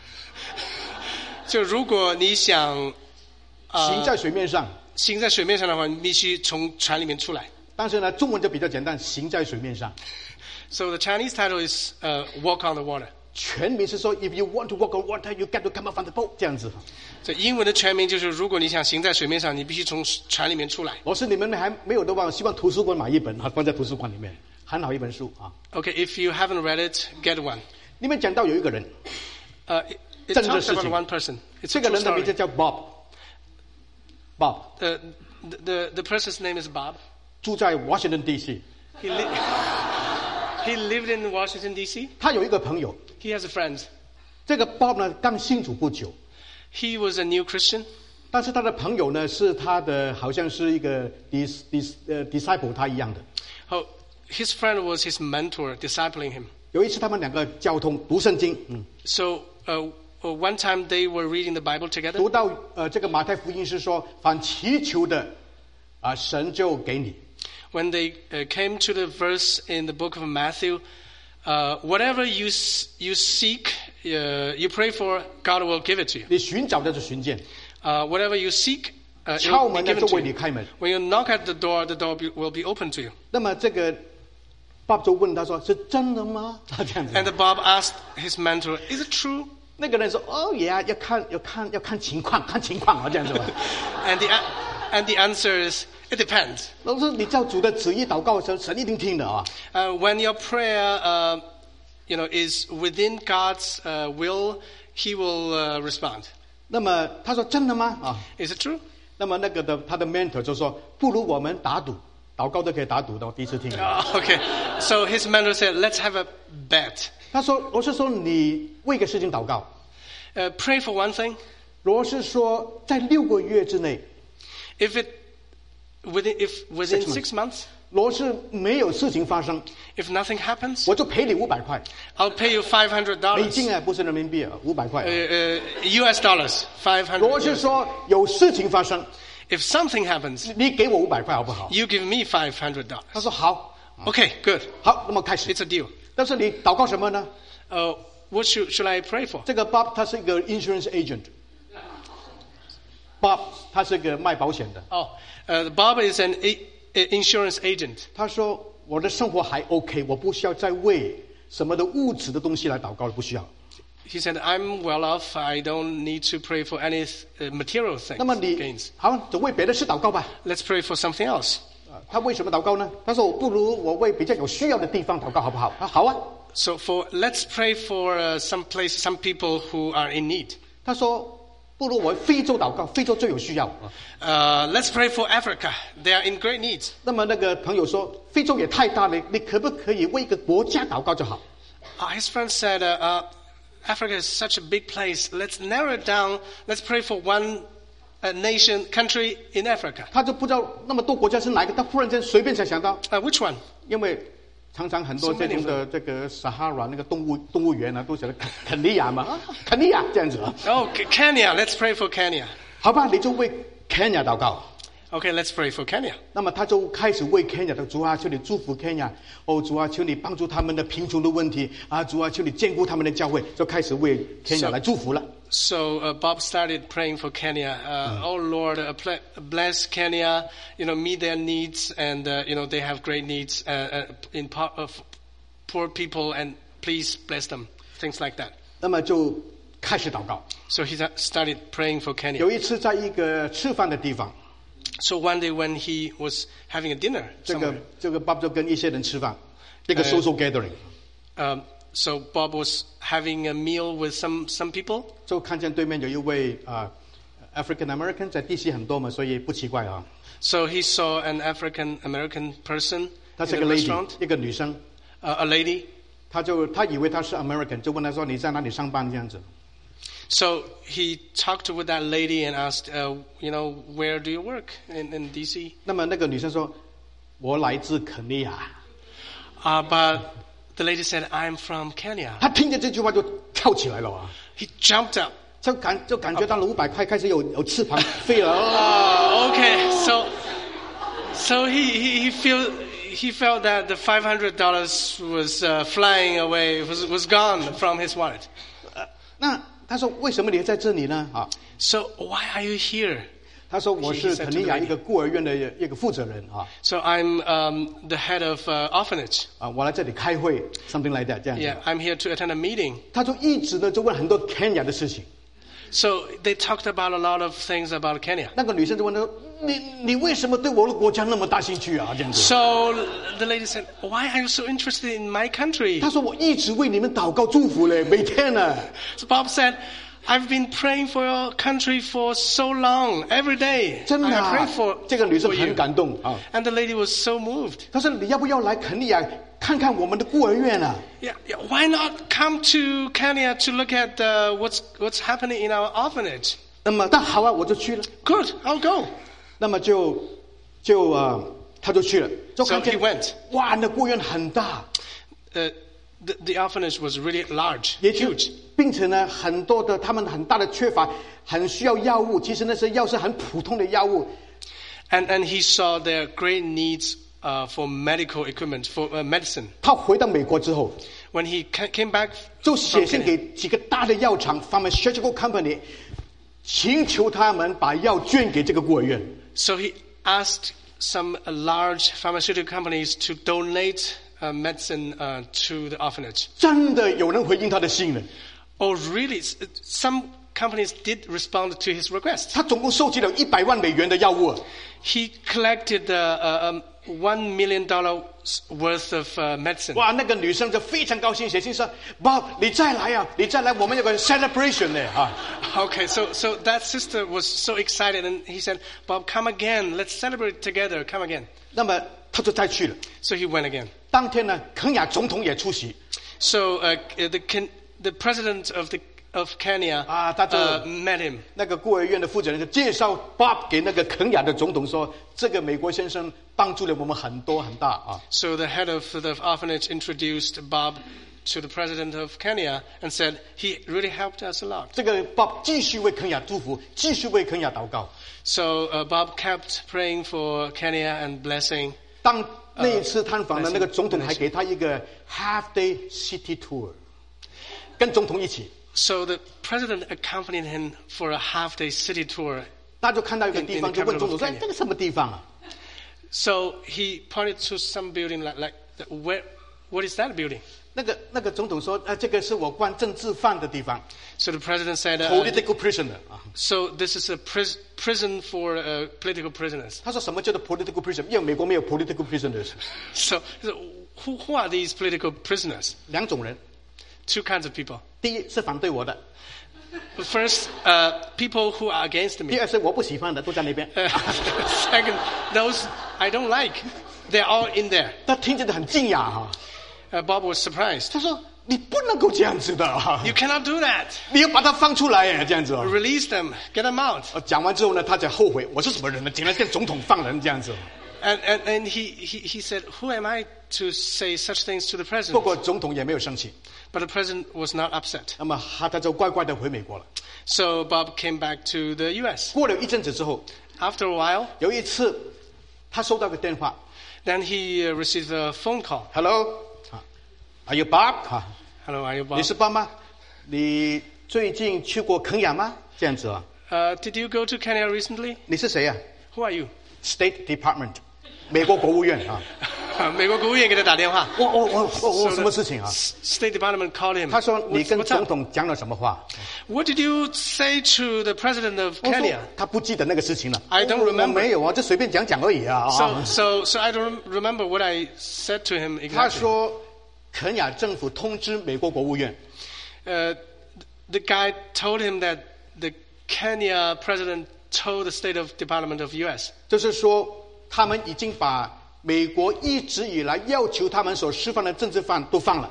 就如果你想行在水面上， 行在水面上的话，你必须从船里面出来。 但是呢，中文就比较简单，行在水面上。 So the Chinese title is uh, Walk on the Water. 全名是说 ，If you want to walk on water, you got to come out from the boat，这样子。 这英文的全名就是如果你想行在水面上，你必须从船里面出来。 老师，你们还没有的话，希望图书馆买一本，哈，放在图书馆里面，很好一本书啊。 Okay, if you haven't read it, get one. 里面讲到有一个人， Uh, it it 真的 talks 事 about 情。 one person. It's 这 a 个 true 人的名字 story. 叫 Bob。Bob Uh, the, the the person's name is Bob. 住在 Washington D C， He, li- he lived in Washington D C. 他有一个朋友， He has a friend. 这个 Bob 呢刚信主不久， He was a new Christian, 但是他的朋友呢是他的好像是一个 dis dis 呃 disciple 他一样的。 oh, his friend was his mentor, discipling him. 有一次他们两个交通读圣经，嗯， So uh, uh, one time they were reading the Bible together. 读到呃这个马太福音是说，凡祈求的啊、神就给你。 When they uh, came to the verse in the book of Matthew, uh, whatever you s- you seek, uh, you pray for, God will give it to you. 你寻找的就寻见， Uh, whatever you seek, uh, it 敲 will be 门呢 given 就 to 为你 you. 开门。 When you knock at the door, the door be, will be open to you. 那么这个 Bob 就问他说：“是真的吗？”他这样子。 And the Bob asked his mentor, "Is it true?" 那个人说：“哦，也要看要看要看情况，看情况啊，这样子吧。 And the a- and the answer is, "It depends." 老师，你照主的旨意祷告的时候，神一定听的啊。 Uh, when your prayer, uh, you know, is within God's uh, will, He will uh, respond. 那么他说：“真的吗？”啊， Is it true? 那么那个的他的 mentor 就说：“不如我们打赌，祷告都可以打赌的。”我第一次听。 Oh, okay. So his mentor said, "Let's have a bet. 他说：“我是说你为一个事情祷告。 Uh, pray for one thing. 罗是说在六个月之内， If it within if within Six six months, 若是没有事情发生， If nothing happens, 我就赔你五百块 I'll pay you five hundred 美 dollars. 金啊，不是人民币啊，五百块 Uh, 啊。 uh, U S dollars, five 若 hundred. 是说有事情发生， If something happens, 你给我五百块好不好？ you give me five hundred 他 dollars. 说好， Okay, good. 好，那么开始。 It's a deal. 但是你祷告什么呢？ Uh, what should, should I pray for? 这个 Bob 他是一个 insurance agent。Bob 他是个卖保险的。 Oh, uh, Bob is an a, a insurance agent. 他说我的生活还 OK， 我不需要再为什么的物质的东西来祷告了，不需要。 He said, I'm well off. I don't need to pray for any uh, material things, 那么你 gains. 好，就为别的事祷告吧。 Let's pray for something else. 啊他为什么祷告呢？他说我不如我为比较有需要的地方祷告好不好？啊，好啊。 So for let's pray for uh, some place, some people who are in need. 他说不如我非洲祷告，非洲最有需要啊。 Uh, let's pray for Africa. They are in great need. 那么那个朋友说，非洲也太大了，你可不可以为一个国家祷告就好？ Uh, his friend said, uh, uh, Africa is such a big place. Let's narrow it down. Let's pray for one uh, nation, country in Africa. 他就不知道那么多国家是哪一个，他忽然间随便才想到， Uh, which one? 因为常常很多 So 这 many 种的这个撒哈拉那个动物动物园啊，都写的肯肯尼亚嘛，啊肯尼亚这样子啊。 Oh, K- Kenya. Let's pray for Kenya. 好吧，你就为 Kenya 祷告。 Okay, let's pray for Kenya. 那么他就开始为 Kenya 的主啊，求你祝福 Kenya， 哦主啊，求你帮助他们的贫穷的问题啊，主啊，求你兼顾他们的教会，就开始为 Kenya So- 来祝福了。 So uh, Bob started praying for Kenya. Uh, Oh Lord, uh, ple- bless Kenya. You know, meet their needs, and uh, you know they have great needs uh, uh, in part of poor people, and please bless them. Things like that. 那么就开始祷告。 So he sta- started praying for Kenya. 有一次在一个吃饭的地方， So one day when he was having a dinner 这个 somewhere, 这个 Bob 就跟一些人吃饭，一个呃 social gathering， um, so Bob was having a meal with some some people. 就看见对面有一位啊、African American， 在 D C 很多嘛，所以不奇怪啊。 So he saw an African American person 她 in 是 the 个 restaurant, lady，一个女生， uh, a lady. 她就她以为她是 American， 就问她说你在哪里上班这样子。 So he talked with that lady and asked, uh, you know, where do you work in, in D C? 那么那个女生说，我来自肯尼亚。 Uh, but the lady said, I'm from Kenya. 她听见这句话就跳起来了啊， He jumped up. 就感就感觉到了五百块开始有有翅膀飞了。 Uh, okay, so so he, he, he feel he felt that the five hundred dollars was uh, flying away, was was gone from his wallet. 那他说为什么你在这里呢？啊， So why are you here? 他说我是肯尼亚一个孤儿院的一个负责人啊 So I'm um, the head of uh, orphanage. 啊，我来这里开会 ，something like that 这样子。 Yeah, I'm here to attend a meeting. 他就一直呢就问很多 Kenya 的事情。 So they talked about a lot of things about Kenya. 那个女生就问他说：“你你为什么对我的国家那么大兴趣啊？”这样子。 So the lady said, why are you so interested in my country? 他说：“我一直为你们祷告祝福嘞，每天呢。 So Bob said, I've been praying for your country for so long, every day. 真的 I 啊 pray for, 这个女生 for 很 you. 感动啊。 And the lady was so moved. 他说：“你要不要来肯尼亚看看我们的孤儿院啊？” Yeah, yeah, why not come to Kenya to look at uh, what's what's happening in our orphanage? 那么，那好啊，我就去了。 Good, I'll go. 那么就就啊、呃他就去了，就 So 看见 he went. 哇，那孤儿院很大， Uh, the, the orphanage was really large, 也就 huge. 并且呢，很多的他们很大的缺乏，很需要药物。其实那些药是很普通的药物， And, and he saw their great needs uh, for medical equipment, for uh, medicine. 他回到美国之后， When he ca- came back 就 from 写信 Kenya, 给几个大的药厂 （pharmaceutical company），请求他们把药捐给这个孤儿院。 so he asked some uh, large pharmaceutical companies to donate uh, medicine uh, to the orphanage. 真的有人回应他的信了， Oh, really? S- Some companies did respond to his request. 他总共收集了一百万美元的药物。 He collected uh, uh, um, one million dollars worth of uh, medicine. 哇，那个女生就非常高兴，写信说：“Bob，你再来啊，你再来，我们有个 celebration 呢啊。” Okay, so so that sister was so excited, and he said, "Bob, come again. Let's celebrate together. Come again." 那么他就再去了。 So he went again. 当天呢，肯亚总统也出席。 So uh, the Ken- the president of the of Kenya Ah,他就- uh, met him. 那个孤儿院的负责人就介绍 Bob 给那个肯雅的总统说，这个美国先生帮助了我们很多很大啊。 So the head of the orphanage introduced Bob to the president of Kenya and said, he really helped us a lot. 这个 Bob 继续为肯雅祝福，继续为肯雅祷告。 So uh, Bob kept praying for Kenya and blessing. 当那一次探访的那个总统还给他一个 half day city tour， 跟总统一起。 So the president accompanied him for a half-day city tour. 他就看到一个地 In- 方， in the 就问 capital 总统 of 说：“ Kenya. 这个什么地方啊 So he pointed to some building like, like the, where, what is that building?？” 那个那个总统说：“呃，这个是我关政治犯的地方 So the president said, uh, ，political prisoner 啊。 so this is a pris- prison for uh, political prisoners. ” 他说：“什么叫做 political prisoner？ 因为美国没有 political prisoners， So, so who, who are these political prisoners? 两种人。 Two kinds of people. 第一是反对我的， First, uh, people who are against 第 me. 二是我不喜欢的，都在那边。 Uh, second, those I don't like. They're all in there. 他听见的很惊讶哈、 Uh, Bob was surprised. 他说：“你不能够这样子的啊！ You cannot do that. 你要把他放出来耶，这样子哦。” Release them. Get them out. 呃讲完之后呢，他才后悔，我是什么人呢？竟然跟总统放人这样子。 And, and, and he, he, he said, who am I to say such things to the 不 president? 过总统也没有生气， But the president was not upset. 那么他他就乖乖的回美国了。 So Bob came back to the U S. 过了一阵子之后， After a while, 有一次他收到个电话 then he uh, received a phone call. ，Hello，啊 Are you Bob？ 啊， Hello, are you 你 Bob? 是 Bob 吗？你最近去过肯雅吗？这样子啊， Uh, did you go to Kenya recently? 你是谁呀、 Who are you? ？State Department， 美国国务院啊。 美国国务院给他打电话。 我我我我我 So 什么事情啊？ State Department called him. 他说你 What's, 跟 what's 总 up? 统讲了什么话？ What did you say to the president of 我说 Kenya? 他不记得那个事情了。 I don't 我 remember. 没有啊，这随便讲讲而已啊。 So, 啊 so, so I don't remember what I said to him 他 exactly. 说肯雅政府通知美国国务院， Uh, the guy told him that the Kenya president told the State of Department of U S. 就是说他们已经把美国一直以来要求他们所释放的政治犯都放了。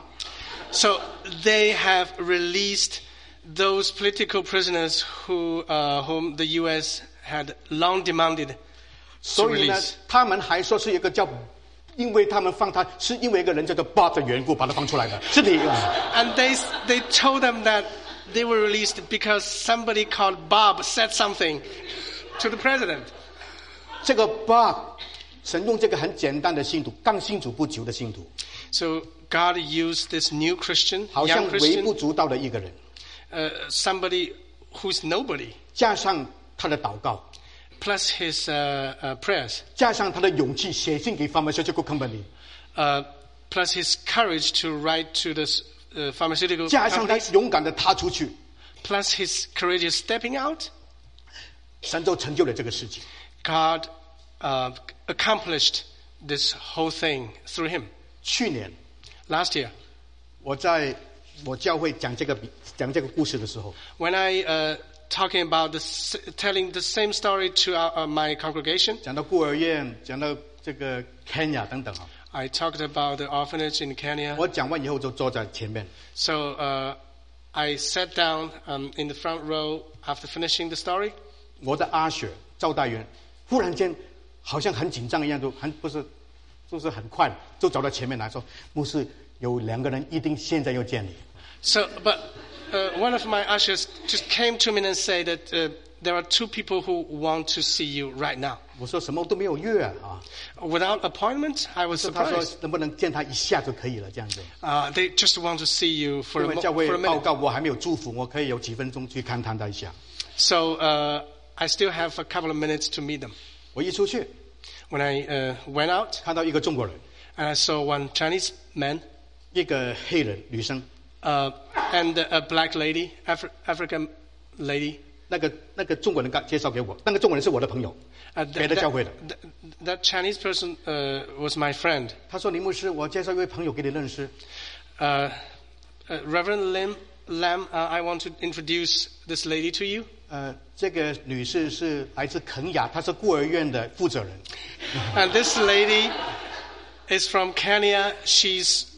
So they have released those political prisoners who, uh, whom the U S had long demanded to 所以呢 release.， 他们还说是一个叫，因为他们放他是因为一个人叫做 Bob 的缘故把他放出来的，是你啊。 And they, they told them that they were released because somebody called Bob said something to the president. 这个 Bob， 神用这个很简单的信徒，刚信主不久的信徒， So God used this new Christian, 好 young 像微 Christian, 不足道的一个人， uh, somebody who's nobody, 加上他的祷告， plus his uh, uh, prayers, 加上他的勇气，写信给 pharmaceutical company， uh, plus his courage to write to the uh, pharmaceutical 加上他 companies, 勇敢的踏出去， plus his courageous stepping out, 神就成就了这个事情。 God uh, accomplished this whole thing through him. 去年 Last year, 我在我教会讲这个比讲这个故事的时候， when I uh, talking about the, s- telling the same story to our, uh, my congregation, 讲到孤儿院，讲到这个 Kenya 等等啊， I talked about the orphanage in Kenya. 我讲完以后就坐在前面， So uh, I sat down um, in the front row after finishing the story. 我的阿雪赵大元忽然间好像很紧张一样，都很不是，就是很快就走到前面来说，牧师有两个人一定现在要见你。 So, but uh, one of my ushers just came to me and said that uh, there are two people who want to see you right now. 我说什么都没有约啊，啊 Without appointment, I was 他说 surprised. 能不能见他一下就可以了，这样子。 Uh, they just want to see you for 因 a, 为 mo- 教会 for a 报 minute. 告我还没有祝福，我可以有几分钟去看他一下。 So uh, I still have a couple of minutes to meet them. 我一出去 When I uh, went out, 看到一个中国人， and I saw one Chinese man 一个黑人女生， uh, and a black lady, Afri- African lady. 那个那个中国人刚介绍给我，那个中国人是我的朋友， Uh, 别 that, 的教会的。 that, that Chinese person uh, was my friend. 他说：“林牧师，我介绍一位朋友给你认识。 Uh, uh, Reverend Lim Lam, uh, I want to introduce this lady to you. 呃，这个女士是来自肯雅，她是孤儿院的负责人。 And this lady is from Kenya. She's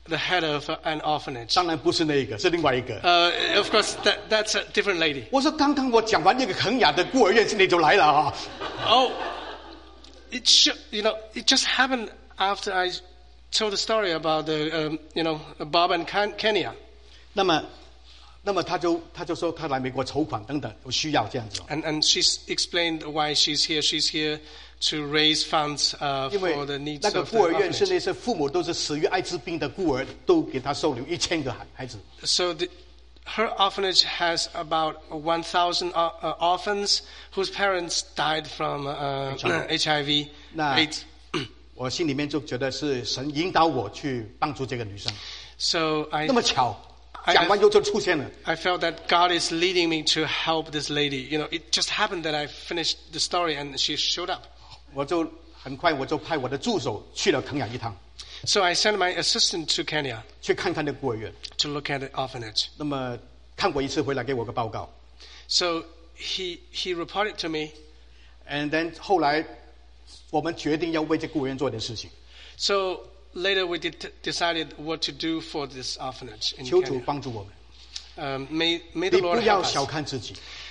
the head of an orphanage. 当然不是那一个，是另外一个。 Uh, of course, that, that's a different lady. 我说刚刚我讲完那个肯雅的孤儿院，你就来了啊！ Oh, it should, you know, it just happened after I told the story about the, um, you know, Bob and Ken- Kenya. 那么，那么他就他就说他来美国筹款等等，有需要这样子。 And, and she's explained why she's here. She's here to raise funds uh, 因为 for the needs 那个 of the 孤儿院是 orphanage. 那些父母都是死于艾滋病的孤儿，都给他收留一千个孩孩子。 So the, her orphanage has about one thousand uh, uh, orphans whose parents died from uh, H I V, Nah. AIDS. 我心里面就觉得是神引导我去帮助这个女生。 So I, 那么巧， I- 讲完以后就出现了。 I felt that God is leading me to help this lady. You know, it just happened that I finished the story and she showed up. 我就很快我就派我的助手去了肯雅一趟， So I sent my assistant to Kenya 去看看那孤儿院。 to look at the orphanage. 那么看过一次回来给我个报告 So he he reported to me. ，and then 后来我们决定要为这孤儿院做点事情， So later we did, decided what to do for this orphanage in 求主 Kenya. 帮助我们。 Um, may may the 你 Lord 不要 help 小 us. 看自己，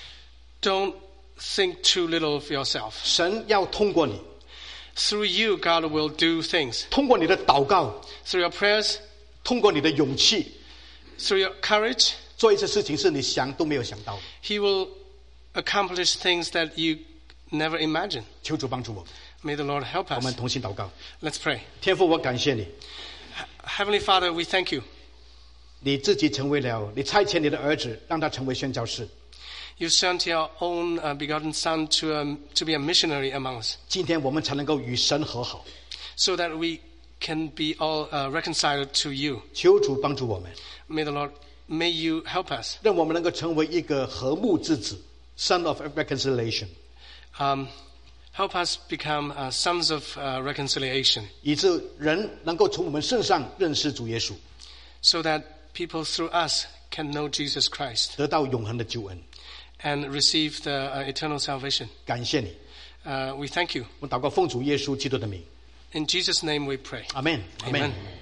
Don't think too little of yourself. 神要通过你， Through you, God will do things. 通过你的祷告， Through your prayers, 通过你的勇气， through your courage, 做一些事情是你想都没有想到的。 He will accomplish things that you never imagined. 求主帮助我们， May the Lord help 我们 us. 同心祷告。 Let's pray. 天父，我感谢你， Heavenly Father, we thank you. 你自己成为了，你差遣你的儿子，让他成为宣教士。 You sent your own uh, begotten Son to, um, to be a missionary among us, 今天我们才能够与神和好。 so that we can be all uh, reconciled to you. 求主帮助我们， May the Lord, may you help us. 让我们能够成为一个和睦之子 ，Son of Reconciliation， Um, help us become uh, sons of uh, reconciliation, 以致人能够从我们身上认识主耶稣， so that people through us can know Jesus Christ 得到永恒的救恩。 and receive the uh, eternal salvation. 感谢你， Uh, we thank you. 我祷告奉主耶稣基督的名， In Jesus' name we pray. 阿门，阿门。 Amen.